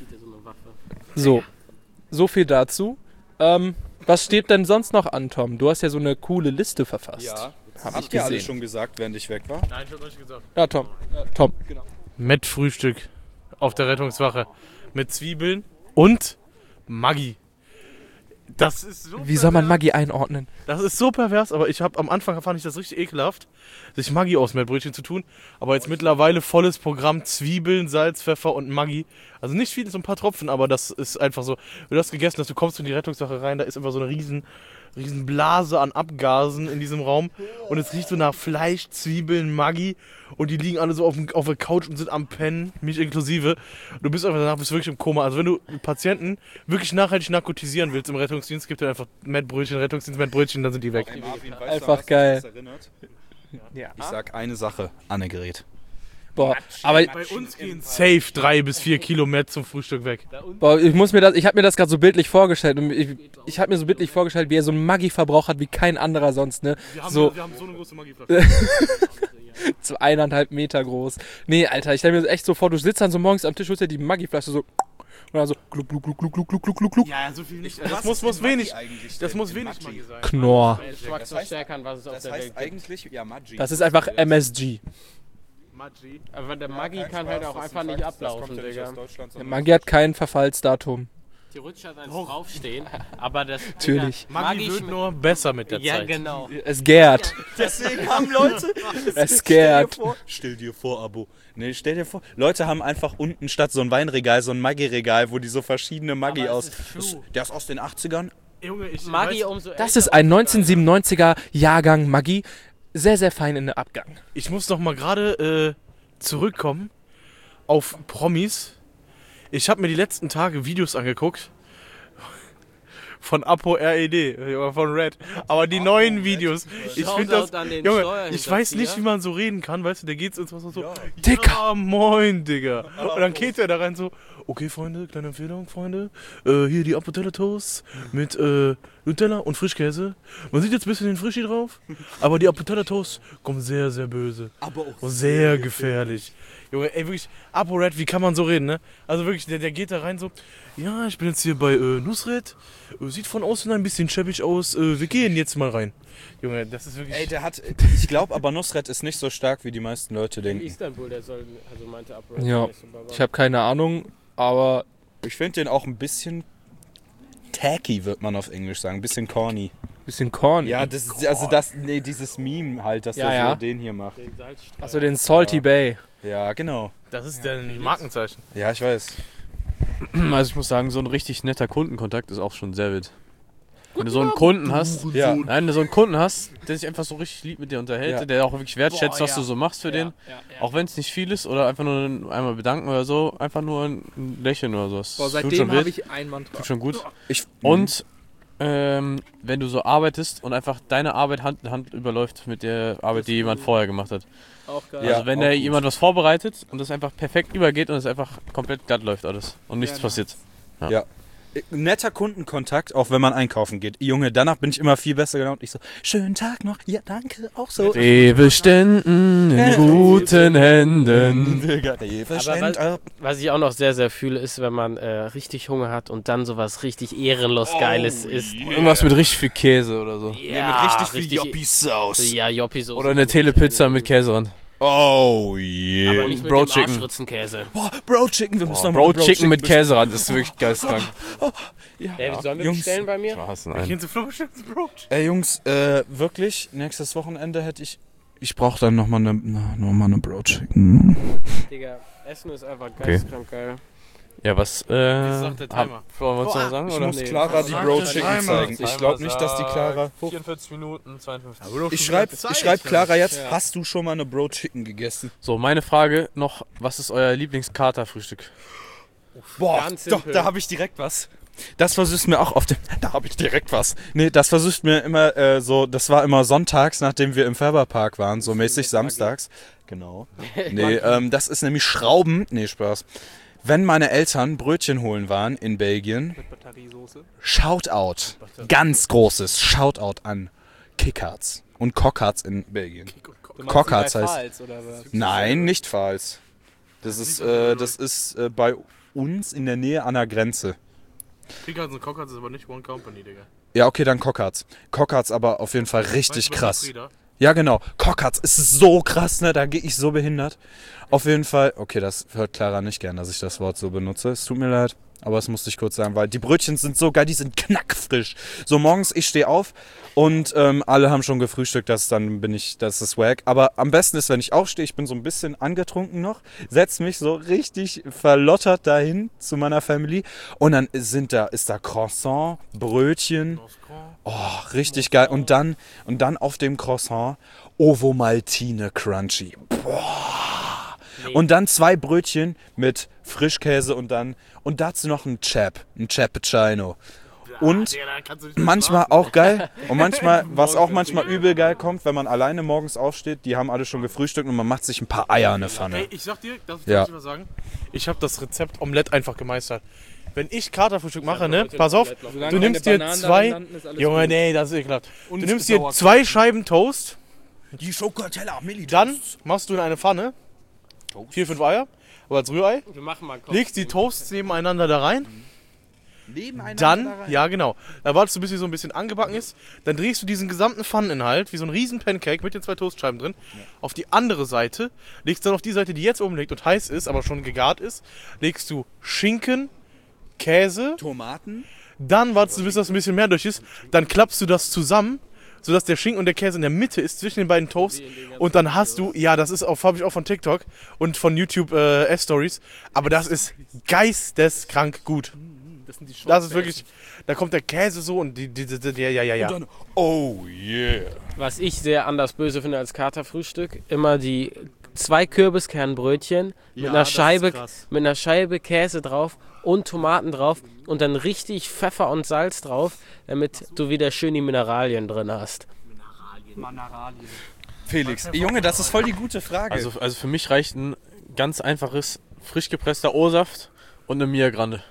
So, so viel dazu. Ähm, was steht denn sonst noch an, Tom? Du hast ja so eine coole Liste verfasst. Ja, Hab ich habt ihr alle gesehen. schon gesagt, während ich weg war? Nein, ich hab noch nicht gesagt. Ja, Tom. Tom. Mit Frühstück auf der Rettungswache. Mit Zwiebeln und Maggi. Das ist so Wie soll man pervers. Maggi einordnen? Das ist so pervers, aber ich habe am Anfang fand ich das richtig ekelhaft, sich Maggi aus Mettbrötchen zu tun. Aber jetzt mittlerweile volles Programm Zwiebeln, Salz, Pfeffer und Maggi. Also nicht viel, so ein paar Tropfen, aber das ist einfach so. Wenn du das gegessen hast, du kommst in die Rettungswache rein, da ist einfach so eine riesen, riesen Blase an Abgasen in diesem Raum. Und es riecht so nach Fleisch, Zwiebeln, Maggi. Und die liegen alle so auf, dem, auf der Couch und sind am Pennen, mich inklusive. Du bist einfach danach bist wirklich im Koma. Also wenn du Patienten wirklich nachhaltig narkotisieren willst im Rettungsdienst, gibt dir einfach Mettbrötchen, Rettungsdienst, Mettbrötchen, dann sind die weg. Marvin, weißt Einfach du, an was geil. mich das erinnert? Ja. Ich sag eine Sache, Annegret. Boah, aber Bei uns gehen safe drei bis vier Kilo Mett zum Frühstück weg. boah, ich muss mir das, ich habe mir das gerade so bildlich vorgestellt. Und ich ich habe mir so bildlich vorgestellt, wie er so einen Maggi-Verbrauch hat wie kein anderer sonst, ne? Wir haben, So wir haben so eine große Magieflasche. so eineinhalb Meter groß. Nee, Alter, ich stell mir das echt so vor, du sitzt dann so morgens am Tisch, holst dir die Maggi-Flasche so und dann so gluck, gluck, gluck, gluck, gluck, gluck, gluck, gluck, gluck. Ja, so viel nicht. Das muss, muss wenig. Das muss wenig Maggi sein. Knorr. Geschmack zu stärkern, was es auf Das der heißt Welt gibt. eigentlich, ja, Maggi. Das ist einfach M S G. Maggi. Aber der Maggi kann halt auch einfach nicht ablaufen, Digga. Maggi hat kein Verfallsdatum. Theoretisch hat eins draufstehen, aber das... Natürlich. Maggi wird schmeckt- nur besser mit der Ja, Zeit. genau. Es gärt. Deswegen haben Leute. Es gärt. Stell dir vor, stell dir vor, Abo. Nee, stell dir vor. Leute haben einfach unten statt so ein Weinregal so ein Maggi-Regal, wo die so verschiedene Maggi Aber es aus. ist true. Das, der ist aus den achtzigern. Junge, ich Maggi weiß, umso Das älter, ist ein umso neunzehnhundertsiebenundneunziger Jahrgang Maggi. Sehr, sehr fein in der Abgang. ich muss noch mal gerade äh, zurückkommen auf Promis. Ich habe mir die letzten Tage Videos angeguckt von Apo R E D, äh, von Red. Aber die neuen Videos, ich Shoutout finde das, an den Junge, Steuerhinterzieher. ich weiß nicht, wie man so reden kann, weißt du, der geht's ins Wasser so, ja, Dicker. moin, Digga. Und dann geht er da rein so, okay, Freunde, kleine Empfehlung, Freunde, äh, hier die Apotella Toast mit äh, Nutella und Frischkäse. Man sieht jetzt ein bisschen den Frischi drauf, aber die Apotella Toast kommt sehr, sehr böse. Aber auch Und sehr gefährlich. Junge, ey, wirklich, Apo Red, wie kann man so reden, ne? Also wirklich, der, der geht da rein so, ja, ich bin jetzt hier bei äh, Nusret, äh, sieht von außen ein bisschen schäbig aus, äh, wir gehen jetzt mal rein. Junge, das ist wirklich... Ey, der hat. Ich glaube aber, Nusret ist nicht so stark, wie die meisten Leute In denken. Istanbul, der soll, also meinte Apo. Ja. Ich habe keine Ahnung, aber Ich finde den auch ein bisschen tacky, wird man auf Englisch sagen. Ein bisschen corny. bisschen Korn. Ja, das ist, also das, nee, dieses Meme halt, dass Ja, der ja. so den hier macht. Achso, den Salty Bay. Ja, genau. Das ist der Markenzeichen. Ja, ich weiß. Also ich muss sagen, so ein richtig netter Kundenkontakt ist auch schon sehr wild. Wenn du so einen Kunden hast, Ja. nein, wenn du so einen Kunden hast, der sich einfach so richtig lieb mit dir unterhält, Ja. der auch wirklich wertschätzt, Boah, was ja. du so machst für den, auch wenn es nicht viel ist oder einfach nur einmal bedanken oder so, einfach nur ein Lächeln oder so. Das Boah, tut seitdem schon habe wild, ich ein Mantra. tut schon gut. Ich, Und ähm, wenn du so arbeitest und einfach deine Arbeit Hand in Hand überläuft mit der Arbeit, die jemand vorher gemacht hat. Auch geil. Ja, Also wenn auch da gut. jemand was vorbereitet und das einfach perfekt übergeht und es einfach komplett glatt läuft alles und nichts Ja, passiert. Ja. netter Kundenkontakt, auch wenn man einkaufen geht. Junge, danach bin ich immer viel besser gelaunt. Ich so, schönen Tag noch. Ja, danke, auch so. Rewe ständen in guten Händen. Rewe Aber ständ, was, was ich auch noch sehr, sehr fühle, ist, wenn man äh, richtig Hunger hat und dann sowas richtig ehrenlos Geiles isst. Irgendwas mit richtig viel Käse oder so. Ja, mit richtig viel Joppi-Sauce. Ja, Joppi-Sauce. Oder eine Telepizza mit Käse dran. Oh yeah. Aber nicht mit Bro dem Chicken. Arschritzenkäse. Boah, Bro Chicken, wir müssen noch mal Bro eine Chicken mit bestellen. Käse ran, das ist wirklich geisteskrank. David, sollen wir Jungs. bestellen bei mir? Spaß, Ich nein. geh zu Flo bestimmt Brot. Ey Jungs, äh, wirklich, nächstes Wochenende hätte ich, ich brauche dann nochmal eine, noch mal eine Bro Chicken. Digga, Essen ist einfach geisteskrank geil. Ja, was, äh, sagt der hab, Timer? wollen wir uns noch sagen, Ich oder? muss Nee. Clara die Was Bro sagt der Chicken Timer? zeigen. Ich glaube nicht, dass die Clara... vierundvierzig Minuten, zweiundfünfzig. Ich schreibe ich schreib Clara jetzt, hast du schon mal eine Bro Chicken gegessen? So, meine Frage noch, was ist euer Lieblingskaterfrühstück? Boah, Ganz doch, simpel. da habe ich direkt was. Das versuchst mir auch auf dem... Da habe ich direkt was. Nee, das versucht mir immer äh, so... Das war immer sonntags, nachdem wir im Färberpark waren, so mäßig samstags. Genau. Nee, ähm, das ist nämlich Schrauben... Nee, Spaß. Wenn meine Eltern Brötchen holen waren in Belgien... Shoutout. Ganz großes Shoutout an Kickards und Cockards in Belgien. Cockards heißt... Nein, nicht Pfalz. Das ist, äh, das ist äh, bei uns in der Nähe an der Grenze. Kickards und Cockards ist aber nicht One Company, Digga. Ja, okay, dann Cockards. Cockards aber auf jeden Fall richtig Weißt du, was krass. ist Frieda? Ja, genau. Cockards ist so krass, ne? Da gehe ich so behindert. Auf jeden Fall, okay, das hört Clara nicht gern, dass ich das Wort so benutze. Es tut mir leid, aber das musste ich kurz sagen, weil die Brötchen sind so geil, die sind knackfrisch. So morgens, ich stehe auf und ähm, alle haben schon gefrühstückt, das dann bin ich, das ist wack. Aber am besten ist, wenn ich aufstehe, ich bin so ein bisschen angetrunken noch, setz mich so richtig verlottert dahin zu meiner Family und dann sind da, ist da Croissant, Brötchen. Oh, richtig geil. Und dann, und dann auf dem Croissant Ovomaltine Crunchy. Boah. Und dann zwei Brötchen mit Frischkäse und dann und dazu noch ein Chap, ein Cappuccino. Und Digga, da kannst du nicht mehr manchmal schlafen. auch geil und manchmal, was auch manchmal übel geil kommt, wenn man alleine morgens aufsteht, die haben alle schon gefrühstückt und man macht sich ein paar Eier in eine Pfanne. Ey, ich sag dir, darf ich Ja. dir was sagen? Ich habe das Rezept Omelette einfach gemeistert. Wenn ich Katerfrühstück mache, ne, pass auf, du nimmst dir zwei, Junge, nee, das ist ekelhaft. Du nimmst dir zwei Scheiben Toast, Die Schokolade Milli. dann machst du in eine Pfanne vier, fünf Eier, aber als Rührei, Wir machen mal Kopf. legst die Toasts nebeneinander da rein, dann, ja genau, dann wartest du, bis sie so ein bisschen angebacken ist, dann drehst du diesen gesamten Pfanneninhalt, wie so ein riesen Pancake mit den zwei Toastscheiben drin, auf die andere Seite, legst dann auf die Seite, die jetzt oben liegt und heiß ist, aber schon gegart ist, legst du Schinken, Käse, Tomaten. dann wartest du, bis das ein bisschen mehr durch ist, dann klappst du das zusammen, sodass der Schinken und der Käse in der Mitte ist, zwischen den beiden Toasts, und dann hast du, ja, das ist auch, habe ich auch von TikTok und von YouTube äh, S-Stories, aber das ist geisteskrank gut. Das sind die Das ist wirklich, da kommt der Käse so und die, die, die, die ja, ja, ja, ja. Dann, oh yeah. Was ich sehr anders böse finde als Katerfrühstück, immer die zwei Kürbiskernbrötchen mit, einer Scheibe, mit einer Scheibe Käse drauf und Tomaten drauf und dann richtig Pfeffer und Salz drauf, damit du wieder schön die Mineralien drin hast. Felix, Junge, das ist voll die gute Frage. Also, also für mich reicht ein ganz einfaches, frisch gepresster O-Saft und eine Mia Grande.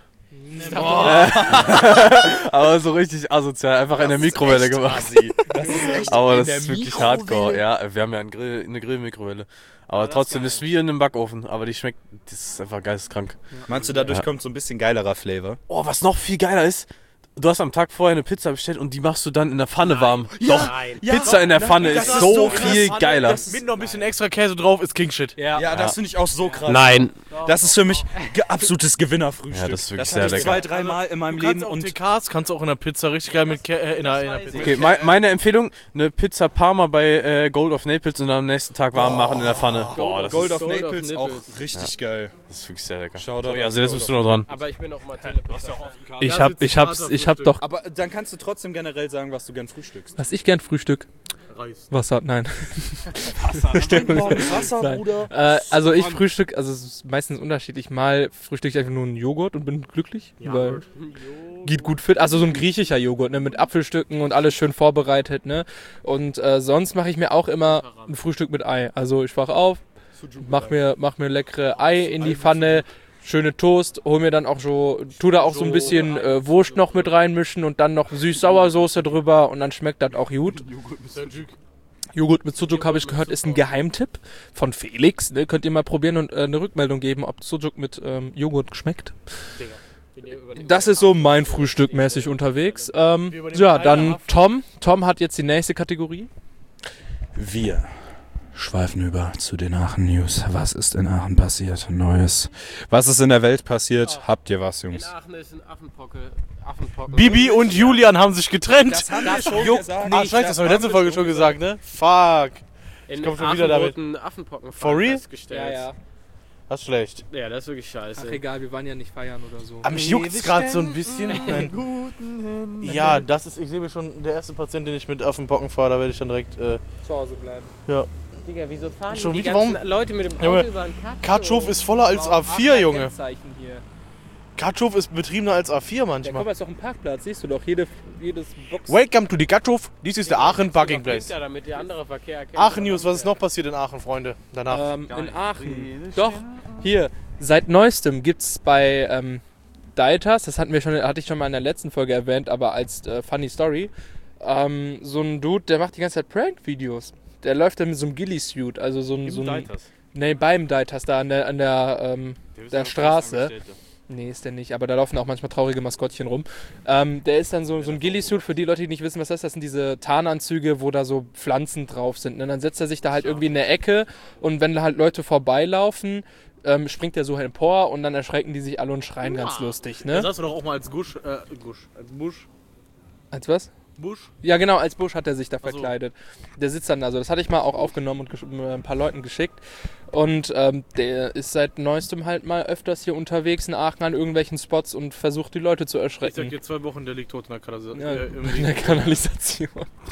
Aber so richtig asozial, einfach in der Mikrowelle gemacht. Das ist echt Aber in das der ist wirklich Mikrowelle? hardcore. Ja, wir haben ja einen Grill, eine Grillmikrowelle. Aber trotzdem ist es wie in einem Backofen. Aber die schmeckt, das ist einfach geisteskrank. Meinst du, dadurch Ja. kommt so ein bisschen geilerer Flavor? Oh, was noch viel geiler ist, du hast am Tag vorher eine Pizza bestellt und die machst du dann in der Pfanne warm. Doch, Pizza in der Pfanne Das ist ist so so viel krass. geiler. Mit noch ein bisschen extra Käse drauf ist King Shit. Ja, das finde ich auch so krass. Nein. Das ist für mich ge- absolutes Gewinnerfrühstück. Ja, das ist wirklich das sehr hatte ich lecker. zwei, dreimal in meinem Du kannst Leben auch und T Ks, kannst du auch in der Pizza richtig geil mit Kä äh, in, der, in der Pizza. Okay, mei- meine Empfehlung, eine Pizza Parma bei äh, Gold of Naples und dann am nächsten Tag warm machen in der Pfanne. Boah, das, Gold ist, of Gold of Naples auch Nipples. richtig geil. das ist wirklich sehr lecker. Shoutout So, ja, an also jetzt Gold bist du noch dran. Aber ich bin auch mal Telepizza. Ich hab, ich hab's, ich hab doch. Aber dann kannst du trotzdem generell sagen, was du gern frühstückst. Was ich gern frühstück. Reis. Wasser, nein. Wasser, Nein. Bruder. Äh, also ich frühstück, also es ist meistens unterschiedlich. Mal frühstücke ich einfach nur einen Joghurt und bin glücklich. Weil geht gut fit. Also so ein griechischer Joghurt, ne, mit Apfelstücken und alles schön vorbereitet, ne. Und äh, sonst mache ich mir auch immer ein Frühstück mit Ei. Also ich wache auf, mach mir, mach mir leckere Ei in die Pfanne, schöne Toast, hol mir dann auch so, tu da auch so ein bisschen äh, Wurst noch mit reinmischen und dann noch Süß-Sauersoße drüber und dann schmeckt das auch gut. Joghurt mit Sujuk, habe ich gehört, ist ein Geheimtipp von Felix. Ne? Könnt ihr mal probieren und äh, eine Rückmeldung geben, ob Sujuk mit ähm, Joghurt schmeckt. Das ist so mein Frühstück mäßig unterwegs. Ähm, ja, dann Tom. Tom hat jetzt die nächste Kategorie. Wir schweifen über zu den Aachen-News. Was ist in Aachen passiert? Neues. Was ist in der Welt passiert? Habt ihr was, In Jungs? Aachen ist ein Affenpocke. Affenpocken. Bibi und Julian haben sich getrennt. Das haben wir schon Jo- gesagt. Ah, scheiße, das haben wir letzte Folge schon gesagt, ne? Fuck. In komm schon Aachen wieder damit. wurden Affenpocken For real? festgestellt. Ja, ja. Das ist schlecht. Ja, das ist wirklich scheiße. Ach egal, wir waren ja nicht feiern oder so. Aber mich juckt's gerade so ein bisschen. Ja, das ist, ich sehe mir schon, der erste Patient, den ich mit Affenpocken fahre, da werde ich dann direkt, äh, Zu Hause bleiben. ja. Digga, wieso fahren Schon die wie- ganzen warum- Leute mit dem Auto Junge, über den Katsch? Katschhof ist voller als A vier, Junge. Kennzeichen hier. Katschhof ist betriebener als A vier Ja, komm, manchmal. das ist doch ein Parkplatz, siehst du doch. Jede, jedes Box. Welcome to the Katschhof. Dies ist der Aachen Parking Place. Ja, damit der andere Verkehr erkennt. Aachen News, was ist noch passiert in Aachen, Freunde? Danach. Ähm, in Aachen. Doch, hier. Seit neuestem gibt es bei ähm, Deitas, das hatten wir schon, hatte ich schon mal in der letzten Folge erwähnt, aber als äh, Funny Story, ähm, so ein Dude, der macht die ganze Zeit Prank-Videos. Der läuft dann mit so einem Ghillie-Suit, also so ein... So ein nee, beim Deitas, da an der, an der, ähm, der Straße. Nee, ist der nicht, aber da laufen auch manchmal traurige Maskottchen rum. Ähm, der ist dann so, so ein Ghillie-Suit, für die Leute, die nicht wissen, was das ist. Das sind diese Tarnanzüge, wo da so Pflanzen drauf sind. Und dann setzt er sich da halt irgendwie in der Ecke und wenn da halt Leute vorbeilaufen, ähm, springt er so empor und dann erschrecken die sich alle und schreien ganz lustig, Da ne? saß du doch auch mal als Gusch, äh, Gusch, als Busch, Als was? Busch. Ja, genau, als Busch hat er sich da Ach so. verkleidet. Der sitzt dann da so. Das hatte ich mal auch aufgenommen und gesch- äh, ein paar Leuten geschickt. Und ähm, der ist seit neuestem halt mal öfters hier unterwegs in Aachen an irgendwelchen Spots und versucht die Leute zu Ich erschrecken. sag dir zwei Wochen, der liegt tot in der Kanalisation. Ja, äh, im in der Kanalisation.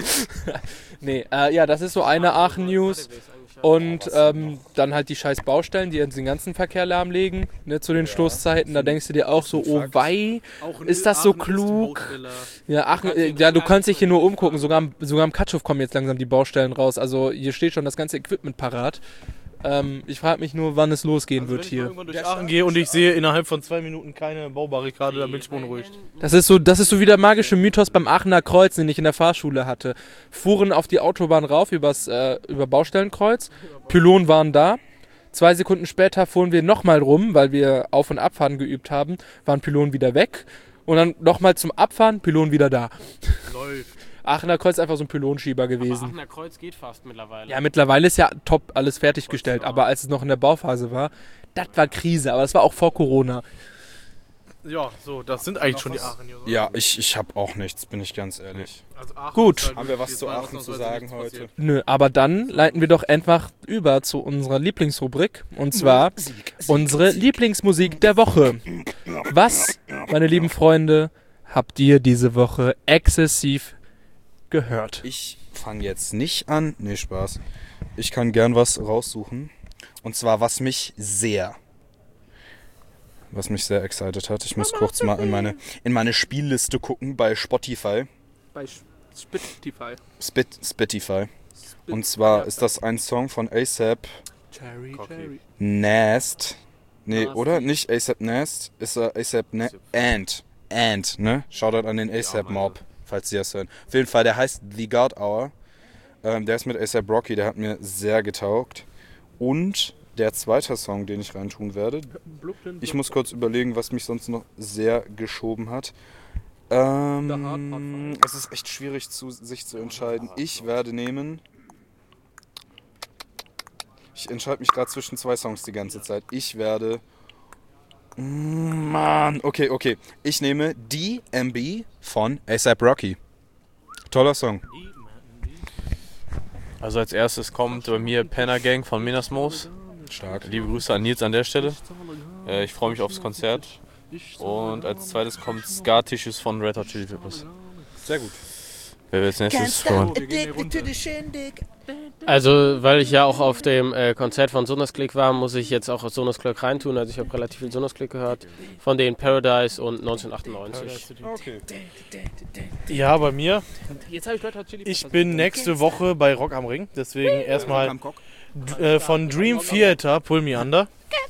nee, äh, ja, das ist so eine Aachen-News. Und ähm, dann halt die scheiß Baustellen, die jetzt den ganzen Verkehr lahmlegen, ne, zu den Stoßzeiten. Da denkst du dir auch so, oh wei, Auch in ist das so Aachen ist die klug? Baustelle. Ja, Aachen, äh, ja, du kannst dich hier nur umgucken. Sogar am, sogar am Katschhof kommen jetzt langsam die Baustellen raus. Also hier steht schon das ganze Equipment parat. Ähm, ich frage mich nur, wann es losgehen Also wird wenn ich mal hier. irgendwann durch Aachen gehe und ich sehe innerhalb von zwei Minuten keine Baubarrikade, dann bin ich beunruhigt. Das ist so, das ist so wie der magische Mythos beim Aachener Kreuz, den ich in der Fahrschule hatte. Fuhren auf die Autobahn rauf übers, äh, über Baustellenkreuz, Pylonen waren da. Zwei Sekunden später fuhren wir nochmal rum, weil wir Auf- und Abfahren geübt haben, waren Pylonen wieder weg. Und dann nochmal zum Abfahren, Pylon wieder da. Läuft. Aachener Kreuz ist einfach so ein Pylonschieber Aber gewesen. Aachener Kreuz geht fast mittlerweile. Ja, mittlerweile ist ja top alles fertiggestellt, aber als es noch in der Bauphase war, das war Krise, aber das war auch vor Corona. Ja, so, das sind eigentlich schon die Aachen hier. oder? Ja, ich, ich habe auch nichts, bin ich ganz ehrlich. Also Aachen Gut. ist halt Haben wir was jetzt zu mal Aachen zu ausnahmsweise sagen nichts heute? passiert. Nö, aber dann leiten wir doch einfach über zu unserer Lieblingsrubrik und zwar unsere Lieblingsmusik der Woche. Was, meine lieben Freunde, habt ihr diese Woche exzessiv gehört? Ich fange jetzt nicht an. Nee, Spaß. Ich kann gern was raussuchen. Und zwar, was mich sehr, was mich sehr excited hat. Ich muss kurz mal in meine, in meine Spielliste gucken bei Spotify. Bei Spotify. Spit, Spotify. Und zwar ist das ein Song von ASAP Cherry, Cherry. Nast. Nee, Nasty. oder? Nicht ASAP Nast. Ist er ASAP Na And. And, ne? Shoutout an den ASAP Mob, falls Sie das hören. Auf jeden Fall, der heißt The God Hour. Ähm, der ist mit ASAP Rocky, der hat mir sehr getaugt. Und der zweite Song, den ich reintun werde. Ich muss kurz überlegen, was mich sonst noch sehr geschoben hat. Ähm, es ist echt schwierig, zu, sich zu entscheiden. Ich werde nehmen... Ich entscheide mich gerade zwischen zwei Songs die ganze Zeit. Ich werde... Mm, Mann, okay, okay. Ich nehme D M B von ASAP Rocky. Toller Song. Also als erstes kommt bei mir Penner Gang von Minasmos. Stark. Liebe Grüße an Nils an der Stelle. Äh, ich freue mich aufs Konzert. Und als zweites kommt Scar Tissues von Red Hot Chili Peppers. Sehr gut. Wer will als nächstes kommen? Also, weil ich ja auch auf dem äh, Konzert von Sonasklick war, muss ich jetzt auch Sonasklick reintun. Also ich habe relativ viel Sonasklick gehört. Von denen Paradise und neunzehnhundertachtundneunzig. Okay. Ja, bei mir. Jetzt habe ich Leute Chili Ich bin nächste Woche bei Rock am Ring. Deswegen erstmal äh, von Dream Theater Pull Me Under.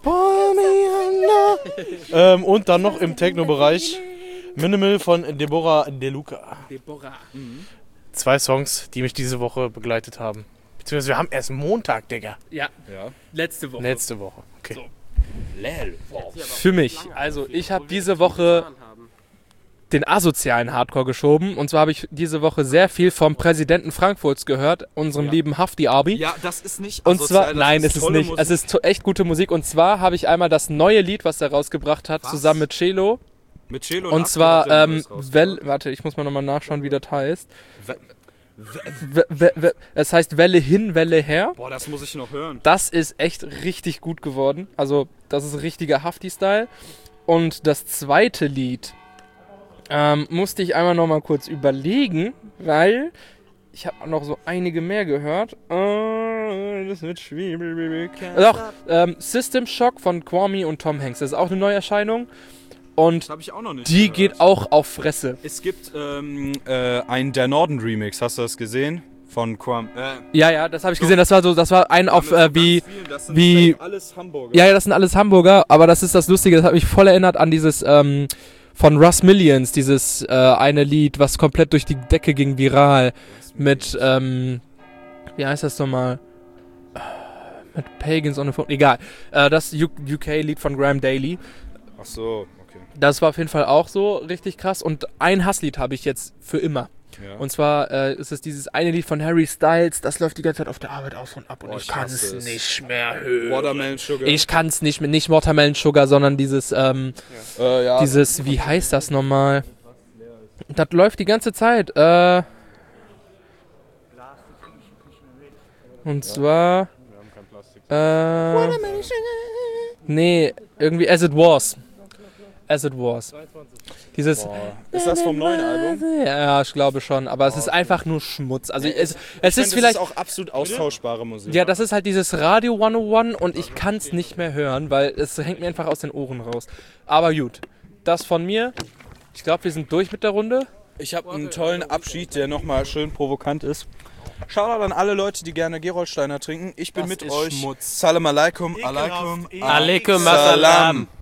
ähm, und dann noch im Techno-Bereich Minimal von Deborah De Luca. Deborah. Zwei Songs, die mich diese Woche begleitet haben. Beziehungsweise wir haben erst Montag, Digga. Ja, Ja. letzte Woche. Letzte Woche. Okay. Für mich. Also ich habe diese Woche den asozialen Hardcore geschoben. Und zwar habe ich diese Woche sehr viel vom Präsidenten Frankfurts gehört, unserem lieben Hafti Abi. Ja, das ist nicht Und asozial, zwar, das nein, es ist tolle nicht. Musik. Es ist to- echt gute Musik. Und zwar habe ich einmal das neue Lied, was er rausgebracht hat, Was? zusammen mit Cello. Mit Cello Und Aske zwar, hat er ähm, Neues rausgebracht. Welle, warte, ich muss mal nochmal nachschauen, wie das heißt. We- We- we- we- Es heißt Welle hin, Welle her. Boah, das muss ich noch hören. Das ist echt richtig gut geworden. Also, das ist richtiger Hafti-Style. Und das zweite Lied ähm, musste ich einmal noch mal kurz überlegen, weil ich habe noch so einige mehr gehört. Äh, das wird schwierig. Doch, ähm, System Shock von Kwame und Tom Hanks. Das ist auch eine Neuerscheinung. Und Das habe ich auch noch nicht die gehört. geht auch auf Fresse. Es gibt ähm, äh, einen Der Norden Remix, hast du das gesehen? Von Quam. Äh, Ja, ja, das habe ich gesehen. Das war so, das war ein auf mit so äh, wie. ganz vielen, das sind wie- safe alles Hamburger. Ja, ja, das sind alles Hamburger, aber das ist das Lustige, das hat mich voll erinnert an dieses ähm, von Russ Millions, dieses äh, eine Lied, was komplett durch die Decke ging, viral. Mit, ähm, wie heißt das nochmal? Äh, Mit Pagans on the Phone. Egal. Äh, das U K-Lied von Graham Daly. Ach so, okay. Das war auf jeden Fall auch so richtig krass. Und ein Hasslied habe ich jetzt für immer. Ja. Und zwar äh, ist es dieses eine Lied von Harry Styles, das läuft die ganze Zeit auf der Arbeit auf und ab und Boah, ich ich kann hasse es es. nicht mehr hören. Watermelon Sugar. Ich kann es nicht mehr, nicht Watermelon Sugar, sondern dieses, ähm, äh, ja. dieses, wie heißt das nochmal? Das läuft die ganze Zeit. Äh, und zwar, äh, nee, irgendwie As It Was. As It Was. Dieses, Boah. Ist das vom neuen Album? ja, ich glaube schon, aber es ist einfach nur Schmutz. Also es, es ist Ich vielleicht, Das ist auch absolut austauschbare Musik. ja, das ist halt dieses Radio hundertundeins und ich kann es nicht mehr hören, weil es hängt mir einfach aus den Ohren raus. Aber gut, das von mir. Ich glaube, wir sind durch mit der Runde. Ich habe einen tollen Abschied, der nochmal schön provokant ist. Shoutout an alle Leute, die gerne Gerolsteiner trinken. Ich bin Das mit ist euch. Schmutz. Salam alaikum. Alaikum. Alaikum Salam. Assalam.